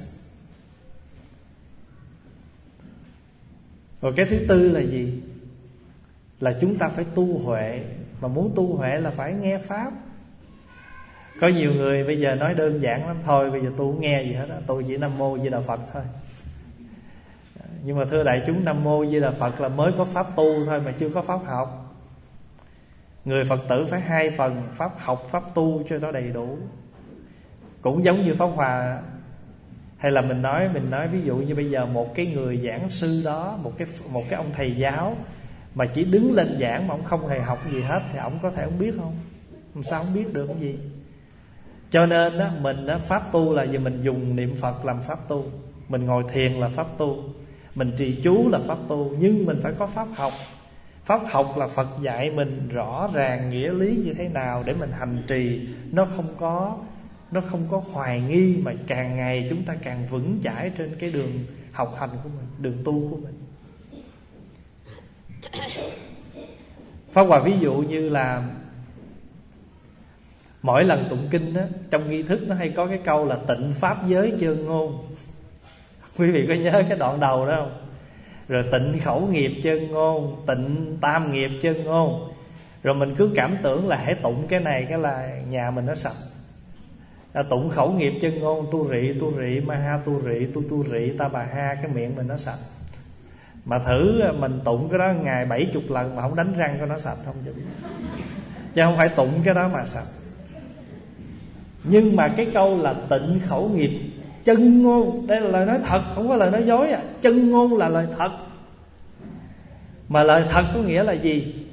Speaker 1: Rồi cái thứ tư là gì? Là chúng ta phải tu huệ. Mà muốn tu huệ là phải nghe Pháp. Có nhiều người bây giờ nói đơn giản lắm, thôi bây giờ tôi không nghe gì hết đó, tôi chỉ Nam Mô Di Đà Phật thôi. Nhưng mà thưa đại chúng, Nam Mô Di Đà Phật là mới có pháp tu thôi, mà chưa có pháp học. Người Phật tử phải hai phần, pháp học, pháp tu cho nó đầy đủ. Cũng giống như Pháp Hòa. Hay là mình nói mình nói ví dụ như bây giờ một cái người giảng sư đó, Một cái một cái ông thầy giáo mà chỉ đứng lên giảng mà ông không hề học gì hết, thì ông có thể ông biết không? Làm sao ông biết được cái gì? Cho nên đó, mình đó, pháp tu là gì? Mình dùng niệm Phật làm pháp tu, mình ngồi thiền là pháp tu, mình trì chú là pháp tu. Nhưng mình phải có pháp học. Pháp học là Phật dạy mình rõ ràng nghĩa lý như thế nào để mình hành trì. Nó không có Nó không có hoài nghi, mà càng ngày chúng ta càng vững chãi trên cái đường học hành của mình, đường tu của mình. Pháp Hòa ví dụ như là mỗi lần tụng kinh đó, trong nghi thức nó hay có cái câu là tịnh pháp giới chơn ngôn. Quý vị có nhớ cái đoạn đầu đó không? Rồi tịnh khẩu nghiệp chơn ngôn, tịnh tam nghiệp chơn ngôn. Rồi mình cứ cảm tưởng là hãy tụng cái này cái là nhà mình nó sạch. À, tụng khẩu nghiệp chân ngôn, tu rị tu rị ma ha tu rị tu tu rị ta bà ha, cái miệng mình nó sạch. Mà thử mình tụng cái đó ngày bảy chục lần mà không đánh răng cho nó sạch không chứ. Chứ không phải tụng cái đó mà sạch. Nhưng mà cái câu là tịnh khẩu nghiệp chân ngôn, đây là lời nói thật, không có lời nói dối à. Chân ngôn là lời thật. Mà lời thật có nghĩa là gì?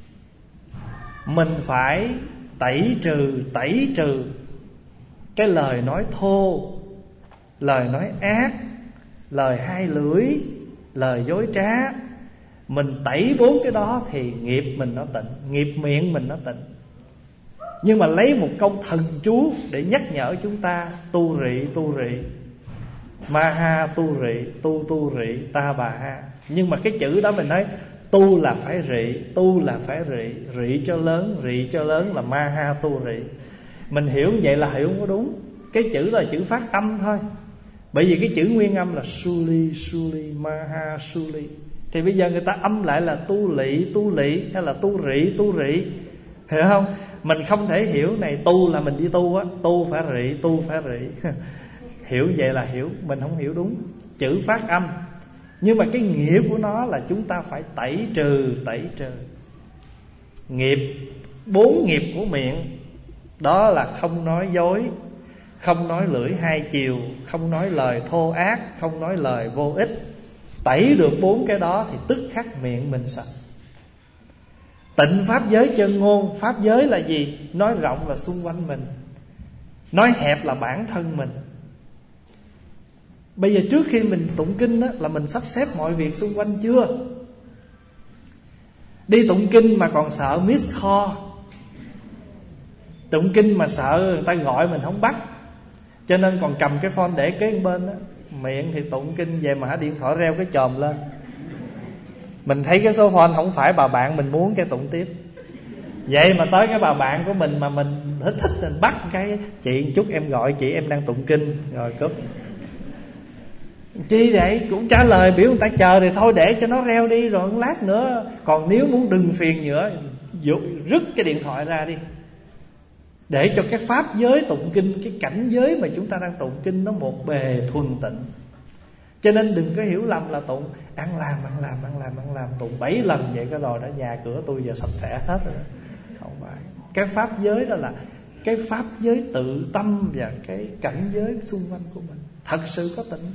Speaker 1: Mình phải tẩy trừ, tẩy trừ cái lời nói thô, lời nói ác, lời hai lưỡi, lời dối trá. Mình tẩy bốn cái đó thì nghiệp mình nó tịnh, nghiệp miệng mình nó tịnh. Nhưng mà lấy một câu thần chú để nhắc nhở chúng ta tu rị tu rị ma ha tu rị tu tu rị ta bà ha. Nhưng mà cái chữ đó mình nói tu là phải rị, tu là phải rị, rị cho lớn, rị cho lớn là ma ha tu rị. Mình hiểu vậy là hiểu không có đúng. Cái chữ là chữ phát âm thôi. Bởi vì cái chữ nguyên âm là suli, suli, maha, suli. Thì bây giờ người ta âm lại là tu lị, tu lị, hay là tu rị, tu rị. Hiểu không? Mình không thể hiểu này tu là mình đi tu á, tu phải rị, tu phải rị. Hiểu vậy là hiểu, mình không hiểu đúng. Chữ phát âm. Nhưng mà cái nghĩa của nó là chúng ta phải tẩy trừ, tẩy trừ nghiệp, bốn nghiệp của miệng. Đó là không nói dối, không nói lưỡi hai chiều, không nói lời thô ác, không nói lời vô ích. Tẩy được bốn cái đó thì tức khắc miệng mình sạch. Tịnh pháp giới chân ngôn. Pháp giới là gì? Nói rộng là xung quanh mình, nói hẹp là bản thân mình. Bây giờ trước khi mình tụng kinh đó, là mình sắp xếp mọi việc xung quanh chưa? Đi tụng kinh mà còn sợ miss call, tụng kinh mà sợ người ta gọi mình không bắt, cho nên còn cầm cái phone để kế bên đó. Miệng thì tụng kinh về mà điện thoại reo cái chòm lên. Mình thấy cái số phone không phải bà bạn mình muốn cái tụng tiếp. Vậy mà tới cái bà bạn của mình mà mình thích thích mình bắt cái chị chút em gọi chị em đang tụng kinh rồi cúp. Chi vậy? Cũng trả lời biểu người ta chờ thì thôi để cho nó reo đi rồi một lát nữa. Còn nếu muốn đừng phiền nữa, rứt cái điện thoại ra đi, để cho cái pháp giới tụng kinh, cái cảnh giới mà chúng ta đang tụng kinh nó một bề thuần tịnh. Cho nên đừng có hiểu lầm là tụng ăn làm, ăn làm, ăn làm, ăn làm, tụng bảy lần vậy cái rồi đó, nhà cửa tôi giờ sạch sẽ hết rồi đó. Không phải. Cái pháp giới đó là cái pháp giới tự tâm và cái cảnh giới xung quanh của mình thật sự có tịnh.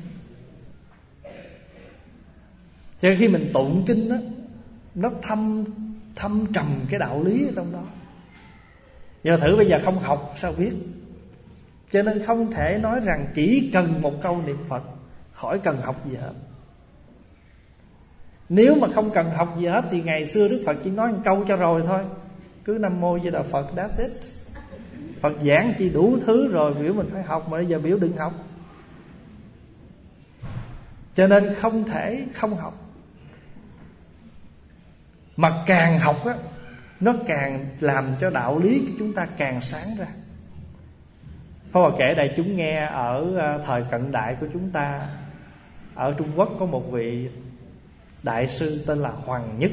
Speaker 1: Cho nên khi mình tụng kinh đó, nó thâm thâm trầm cái đạo lý ở trong đó. Giờ thử bây giờ không học sao biết. Cho nên không thể nói rằng chỉ cần một câu niệm Phật, khỏi cần học gì hết. Nếu mà không cần học gì hết thì ngày xưa Đức Phật chỉ nói một câu cho rồi thôi, cứ Nam Mô Di Đà Phật, that's it. Phật giảng chỉ đủ thứ rồi, biểu mình phải học, mà bây giờ biểu đừng học. Cho nên không thể không học. Mà càng học á, nó càng làm cho đạo lý của chúng ta càng sáng ra. Pháp Hòa kể đại chúng nghe, ở thời cận đại của chúng ta, ở Trung Quốc có một vị đại sư tên là Hoàng Nhất.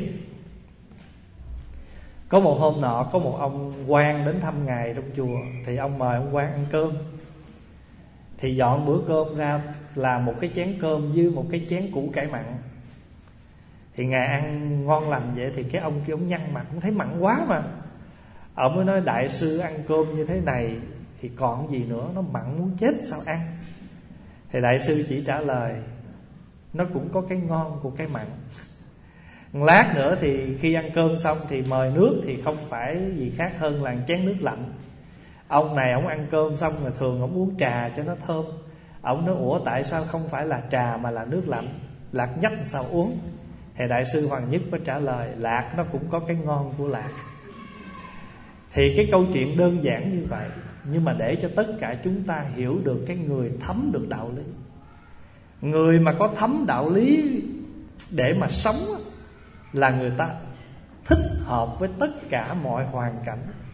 Speaker 1: Có một hôm nọ, có một ông quan đến thăm ngài trong chùa. Thì ông mời ông quan ăn cơm. Thì dọn bữa cơm ra là một cái chén cơm với một cái chén củ cải mặn. Thì ngài ăn ngon lành vậy, thì cái ông kia ông nhăn mặt, ông thấy mặn quá mà. Ông mới nói đại sư ăn cơm như thế này thì còn gì nữa, nó mặn muốn chết sao ăn. Thì đại sư chỉ trả lời, nó cũng có cái ngon của cái mặn. Lát nữa thì khi ăn cơm xong thì mời nước, thì không phải gì khác hơn là chén nước lạnh. Ông này ông ăn cơm xong rồi thường ông uống trà cho nó thơm. Ông nói ủa tại sao không phải là trà mà là nước lạnh, lạc nhách sao uống. Thì đại sư Hoàng Nhất có trả lời, lạc nó cũng có cái ngon của lạc. Thì cái câu chuyện đơn giản như vậy, nhưng mà để cho tất cả chúng ta hiểu được cái người thấm được đạo lý. Người mà có thấm đạo lý để mà sống là người ta thích hợp với tất cả mọi hoàn cảnh.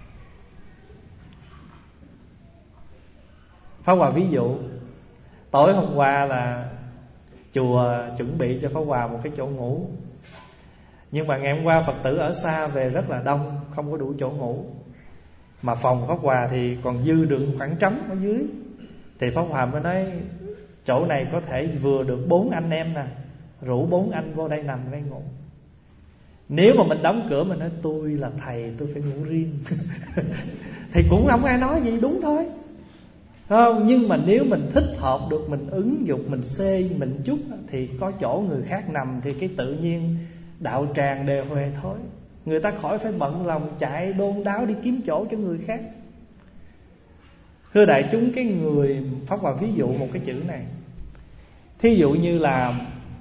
Speaker 1: Pháp Hòa ví dụ, tối hôm qua là chùa chuẩn bị cho Pháp Hòa một cái chỗ ngủ. Nhưng mà ngày hôm qua Phật tử ở xa về rất là đông, không có đủ chỗ ngủ. Mà phòng Pháp Hòa thì còn dư được khoảng trống ở dưới. Thì Pháp Hòa mới nói chỗ này có thể vừa được bốn anh em nè, rủ bốn anh vô đây nằm đây ngủ. Nếu mà mình đóng cửa mình nói tôi là thầy, tôi phải ngủ riêng thì cũng không ai nói gì, đúng thôi, không? Nhưng mà nếu mình thích hợp được, mình ứng dụng, mình xê mình chút thì có chỗ người khác nằm, thì cái tự nhiên đạo tràng đề huề thôi. Người ta khỏi phải bận lòng chạy đôn đáo đi kiếm chỗ cho người khác. Thưa đại chúng, cái người Pháp Hòa ví dụ một cái chữ này. Thí dụ như là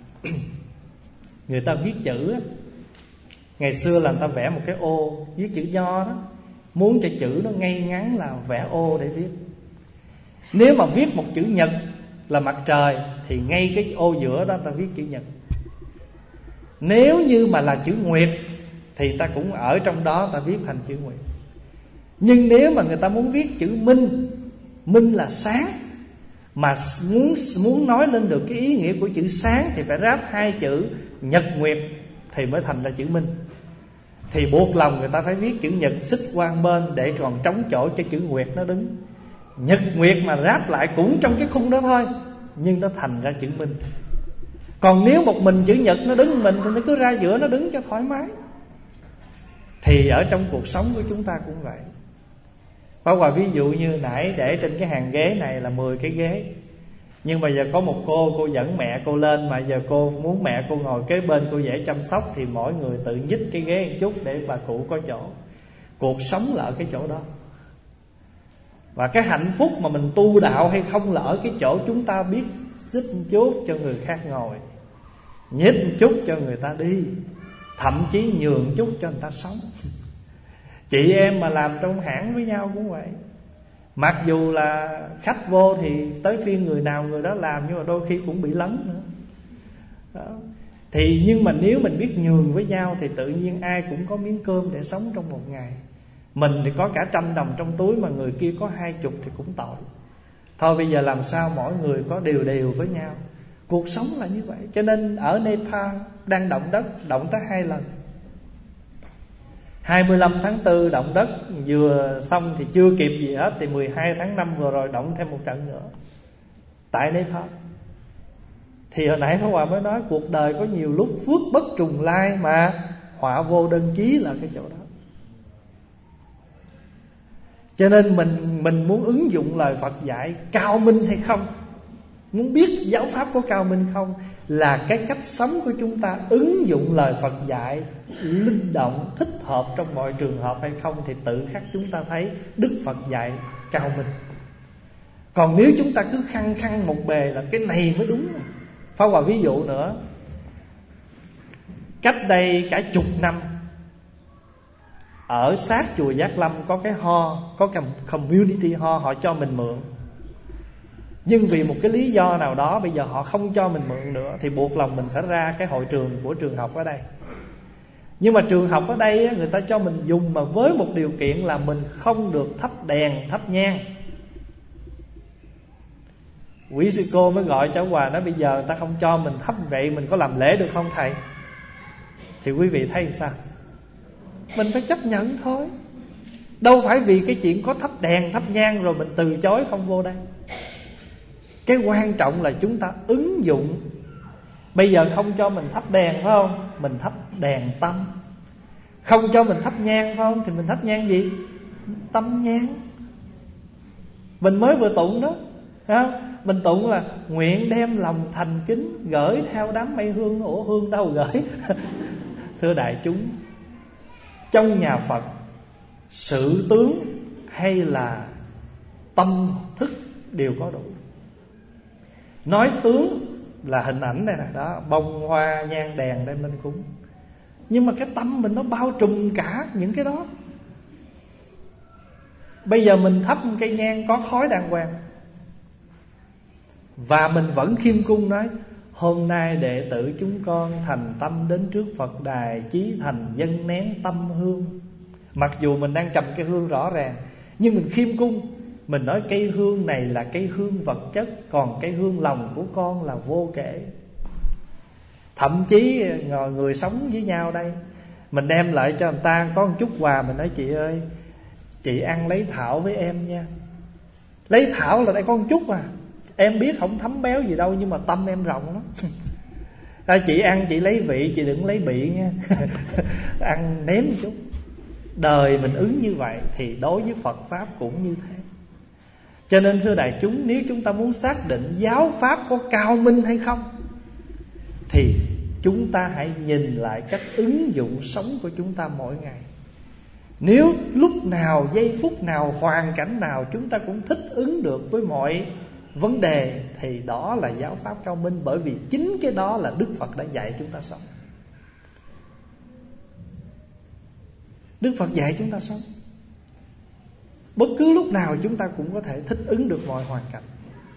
Speaker 1: người ta viết chữ á, ngày xưa là người ta vẽ một cái ô, viết chữ nho đó, muốn cho chữ nó ngay ngắn là vẽ ô để viết. Nếu mà viết một chữ nhật là mặt trời thì ngay cái ô giữa đó ta viết chữ nhật. Nếu như mà là chữ nguyệt thì ta cũng ở trong đó ta viết thành chữ nguyệt. Nhưng nếu mà người ta muốn viết chữ minh, minh là sáng, mà muốn muốn nói lên được cái ý nghĩa của chữ sáng thì phải ráp hai chữ nhật nguyệt thì mới thành ra chữ minh. Thì buộc lòng người ta phải viết chữ nhật xích qua bên để còn trống chỗ cho chữ nguyệt nó đứng. Nhật nguyệt mà ráp lại cũng trong cái khung đó thôi, nhưng nó thành ra chữ minh. Còn nếu một mình chữ nhật nó đứng mình thì nó cứ ra giữa nó đứng cho thoải mái. Thì ở trong cuộc sống của chúng ta cũng vậy. Pháp Hòa ví dụ như nãy để trên cái hàng ghế này là mười cái ghế, nhưng mà giờ có một cô, cô dẫn mẹ cô lên, mà giờ cô muốn mẹ cô ngồi kế bên cô dễ chăm sóc, thì mỗi người tự nhích cái ghế một chút để bà cụ có chỗ. Cuộc sống là ở cái chỗ đó. Và cái hạnh phúc mà mình tu đạo hay không là ở cái chỗ chúng ta biết xích một chút cho người khác ngồi, nhích một chút cho người ta đi, thậm chí nhường chút cho người ta sống. Chị em mà làm trong hãng với nhau cũng vậy. Mặc dù là khách vô thì tới phiên người nào người đó làm, nhưng mà đôi khi cũng bị lấn nữa đó. Thì nhưng mà nếu mình biết nhường với nhau thì tự nhiên ai cũng có miếng cơm để sống trong một ngày. Mình thì có cả trăm đồng trong túi mà người kia có hai chục thì cũng tội. Thôi bây giờ làm sao mỗi người có đều đều với nhau. Cuộc sống là như vậy. Cho nên ở Nepal đang động đất, động tới hai lần. hai mươi lăm tháng tư động đất vừa xong thì chưa kịp gì hết, thì mười hai tháng năm vừa rồi động thêm một trận nữa tại Nepal. Thì hồi nãy Pháp Hòa mới nói cuộc đời có nhiều lúc phước bất trùng lai, mà họa vô đơn chí là cái chỗ đó. Cho nên mình mình muốn ứng dụng lời Phật dạy cao minh hay không, muốn biết giáo pháp có cao minh không, là cái cách sống của chúng ta ứng dụng lời Phật dạy linh động, thích hợp trong mọi trường hợp hay không, thì tự khắc chúng ta thấy Đức Phật dạy cao minh. Còn nếu chúng ta cứ khăng khăng một bề là cái này mới đúng. Pháp Hòa ví dụ nữa, Cách đây cả chục năm, ở sát chùa Giác Lâm có cái ho, có cái community ho, họ cho mình mượn. Nhưng vì một cái lý do nào đó bây giờ họ không cho mình mượn nữa, thì buộc lòng mình phải ra cái hội trường của trường học ở đây. Nhưng mà trường học ở đây người ta cho mình dùng, mà với một điều kiện là mình không được thắp đèn, thắp nhang. Quý sư cô mới gọi cháu Hòa, nói bây giờ người ta không cho mình thắp vậy, mình có làm lễ được không thầy? Thì quý vị thấy sao? Mình phải chấp nhận thôi. Đâu phải vì cái chuyện có thắp đèn, thắp nhang rồi mình từ chối không vô đây. Cái quan trọng là chúng ta ứng dụng. Bây giờ không cho mình thắp đèn phải không? Mình thắp đèn tâm. Không cho mình thắp nhang phải không? Thì mình thắp nhang gì? Tâm nhang. Mình mới vừa tụng đó, phải không? Mình tụng là nguyện đem lòng thành kính gửi theo đám mây hương. Ủa hương đâu gửi? Thưa đại chúng, trong nhà Phật, sự tướng hay là tâm thức đều có đủ. Nói tướng là hình ảnh này nè, đó, bông hoa nhang đèn đem lên cúng. Nhưng mà cái tâm mình nó bao trùm cả những cái đó. Bây giờ mình thắp cây nhang có khói đàng hoàng, và mình vẫn khiêm cung nói: hôm nay đệ tử chúng con thành tâm đến trước Phật đài, chí thành dâng nén tâm hương. Mặc dù mình đang cầm cái hương rõ ràng, nhưng mình khiêm cung. Mình nói cây hương này là cây hương vật chất, còn cây hương lòng của con là vô kể. Thậm chí người sống với nhau đây, mình đem lại cho người ta có một chút quà, mình nói: chị ơi, chị ăn lấy thảo với em nha. Lấy thảo là đây có một chút à, em biết không thấm béo gì đâu, nhưng mà tâm em rộng lắm. À, chị ăn chị lấy vị, chị đừng lấy bị nha. Ăn nếm một chút. Đời mình ứng như vậy thì đối với Phật Pháp cũng như thế. Cho nên thưa đại chúng, nếu chúng ta muốn xác định giáo Pháp có cao minh hay không, thì chúng ta hãy nhìn lại cách ứng dụng sống của chúng ta mỗi ngày. Nếu lúc nào, giây phút nào, hoàn cảnh nào chúng ta cũng thích ứng được với mọi vấn đề, thì đó là giáo Pháp cao minh. Bởi vì chính cái đó là Đức Phật đã dạy chúng ta sống. Đức Phật dạy chúng ta sống. Bất cứ lúc nào chúng ta cũng có thể thích ứng được mọi hoàn cảnh.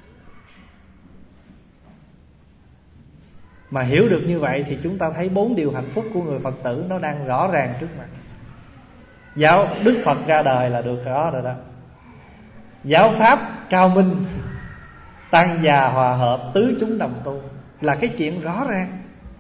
Speaker 1: Mà hiểu được như vậy thì chúng ta thấy bốn điều hạnh phúc của người Phật tử nó đang rõ ràng trước mặt. Giáo Đức Phật ra đời là được rõ rồi đó. Giáo Pháp cao minh, tăng già hòa hợp, tứ chúng đồng tu, là cái chuyện rõ ràng.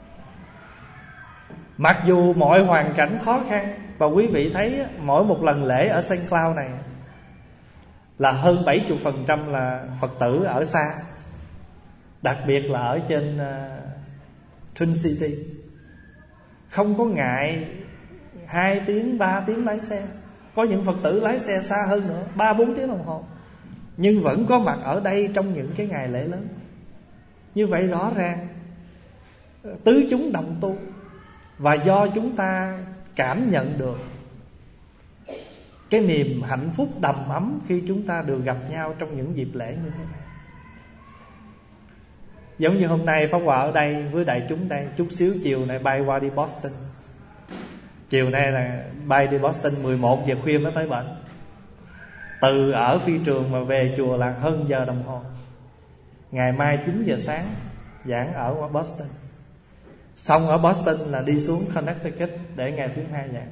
Speaker 1: Mặc dù mọi hoàn cảnh khó khăn, và quý vị thấy mỗi một lần lễ ở Saint Cloud này là hơn bảy mươi phần trăm là Phật tử ở xa, đặc biệt là ở trên uh, Twin City. Không có ngại hai tiếng, ba tiếng lái xe. Có những Phật tử lái xe xa hơn nữa, ba bốn tiếng đồng hồ, nhưng vẫn có mặt ở đây trong những cái ngày lễ lớn. Như vậy rõ ràng tứ chúng đồng tu. Và do chúng ta cảm nhận được cái niềm hạnh phúc đầm ấm khi chúng ta được gặp nhau trong những dịp lễ như thế này. Giống như hôm nay Pháp Hòa ở đây với đại chúng đây, chút xíu chiều này bay qua đi Boston. Chiều nay là bay đi Boston, mười một giờ khuya mới tới bển. Từ ở phi trường mà về chùa là hơn giờ đồng hồ. Ngày mai chín giờ sáng giảng ở Boston. Xong ở Boston là đi xuống Connecticut để ngày thứ hai giảng.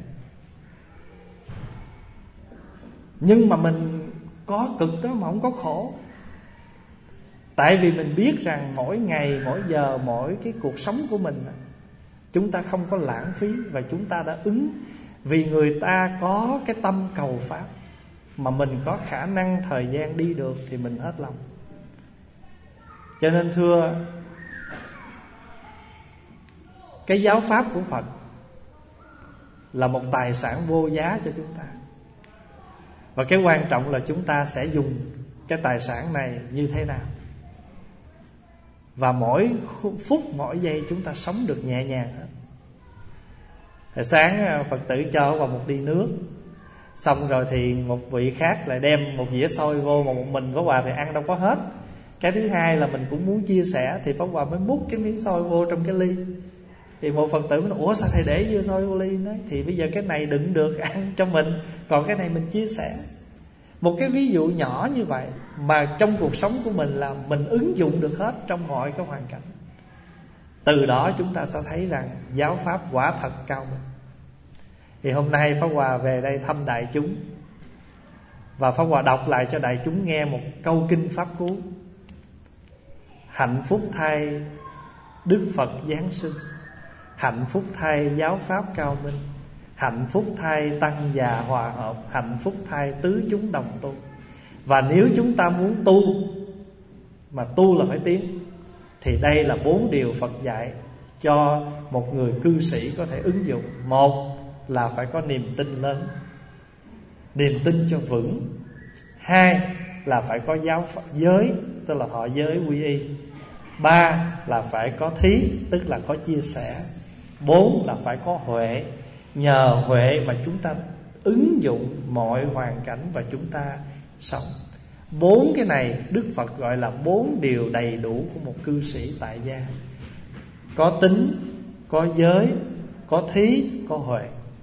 Speaker 1: Nhưng mà mình có cực đó mà không có khổ. Tại vì mình biết rằng mỗi ngày, mỗi giờ, mỗi cái cuộc sống của mình, chúng ta không có lãng phí. Và chúng ta đã ứng. Vì người ta có cái tâm cầu Pháp, mà mình có khả năng thời gian đi được thì mình hết lòng. Cho nên thưa, cái giáo Pháp của Phật là một tài sản vô giá cho chúng ta. Và cái quan trọng là chúng ta sẽ dùng cái tài sản này như thế nào. Và mỗi phút, mỗi giây chúng ta sống được nhẹ nhàng hết. Hồi sáng Phật tử cho vào một ly nước, xong rồi thì một vị khác lại đem một dĩa xôi vô, mà một mình Pháp Hòa thì ăn đâu có hết. Cái thứ hai là mình cũng muốn chia sẻ, thì Pháp Hòa mới múc cái miếng xôi vô trong cái ly. Thì một Phật tử nói: ủa sao thầy để dưa sôi vô ly? Nói thì bây giờ cái này đừng được ăn cho mình, còn cái này mình chia sẻ. Một cái ví dụ nhỏ như vậy mà trong cuộc sống của mình là mình ứng dụng được hết trong mọi cái hoàn cảnh. Từ đó chúng ta sẽ thấy rằng giáo pháp quả thật cao minh. Thì hôm nay Pháp Hòa về đây thăm đại chúng, và Pháp Hòa đọc lại cho đại chúng nghe một câu kinh Pháp Cú: hạnh phúc thay Đức Phật giáng sinh, hạnh phúc thay giáo pháp cao minh, hạnh phúc thay tăng già hòa hợp, hạnh phúc thay tứ chúng đồng tu. Và nếu chúng ta muốn tu, mà tu là phải tiến, thì đây là bốn điều Phật dạy cho một người cư sĩ có thể ứng dụng. Một là phải có niềm tin lớn, niềm tin cho vững. Hai là phải có giáo giới, tức là thọ giới quy y. Ba là phải có thí, tức là có chia sẻ. Bốn là phải có huệ. Nhờ huệ mà chúng ta ứng dụng mọi hoàn cảnh và chúng ta sống. Bốn cái này Đức Phật gọi là bốn điều đầy đủ của một cư sĩ tại gia: có tín, có giới, có thí, có huệ.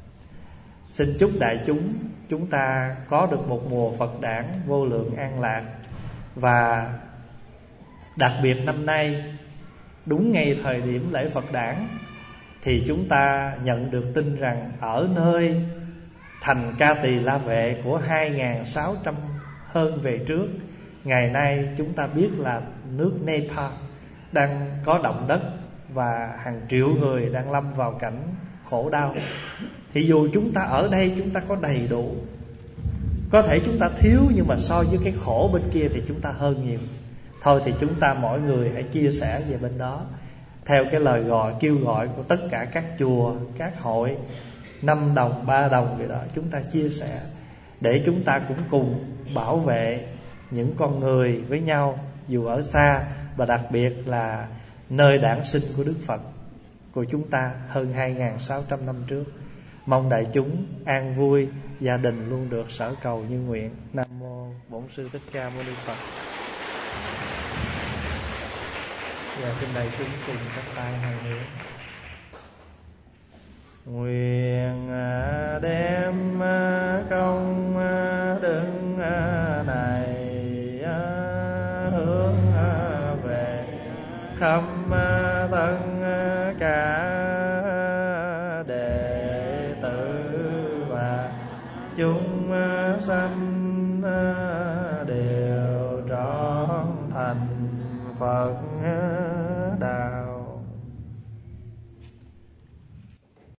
Speaker 1: Xin chúc đại chúng chúng ta có được một mùa Phật đản vô lượng an lạc. Và đặc biệt năm nay, đúng ngay thời điểm lễ Phật đản, thì chúng ta nhận được tin rằng ở nơi thành Ca Tỳ La Vệ của hai nghìn sáu trăm hơn về trước, ngày nay chúng ta biết là nước Nepal đang có động đất và hàng triệu người đang lâm vào cảnh khổ đau. Thì dù chúng ta ở đây chúng ta có đầy đủ, có thể chúng ta thiếu, nhưng mà so với cái khổ bên kia thì chúng ta hơn nhiều. Thôi thì chúng ta mỗi người hãy chia sẻ về bên đó, theo cái lời gọi kêu gọi của tất cả các chùa, các hội, năm đồng, ba đồng gì đó. Chúng ta chia sẻ để chúng ta cũng cùng bảo vệ những con người với nhau, dù ở xa, và đặc biệt là nơi đản sinh của Đức Phật của chúng ta hơn hai nghìn sáu trăm năm trước. Mong đại chúng an vui, gia đình luôn được sở cầu như nguyện. Nam mô Bổn Sư Thích Ca Mâu Ni Phật. Và xin đại chúng cùng chắp tay hai hướng. Nguyện đem công đức này hướng về khắp tất cả đệ tử và chúng sanh đều trọn thành Phật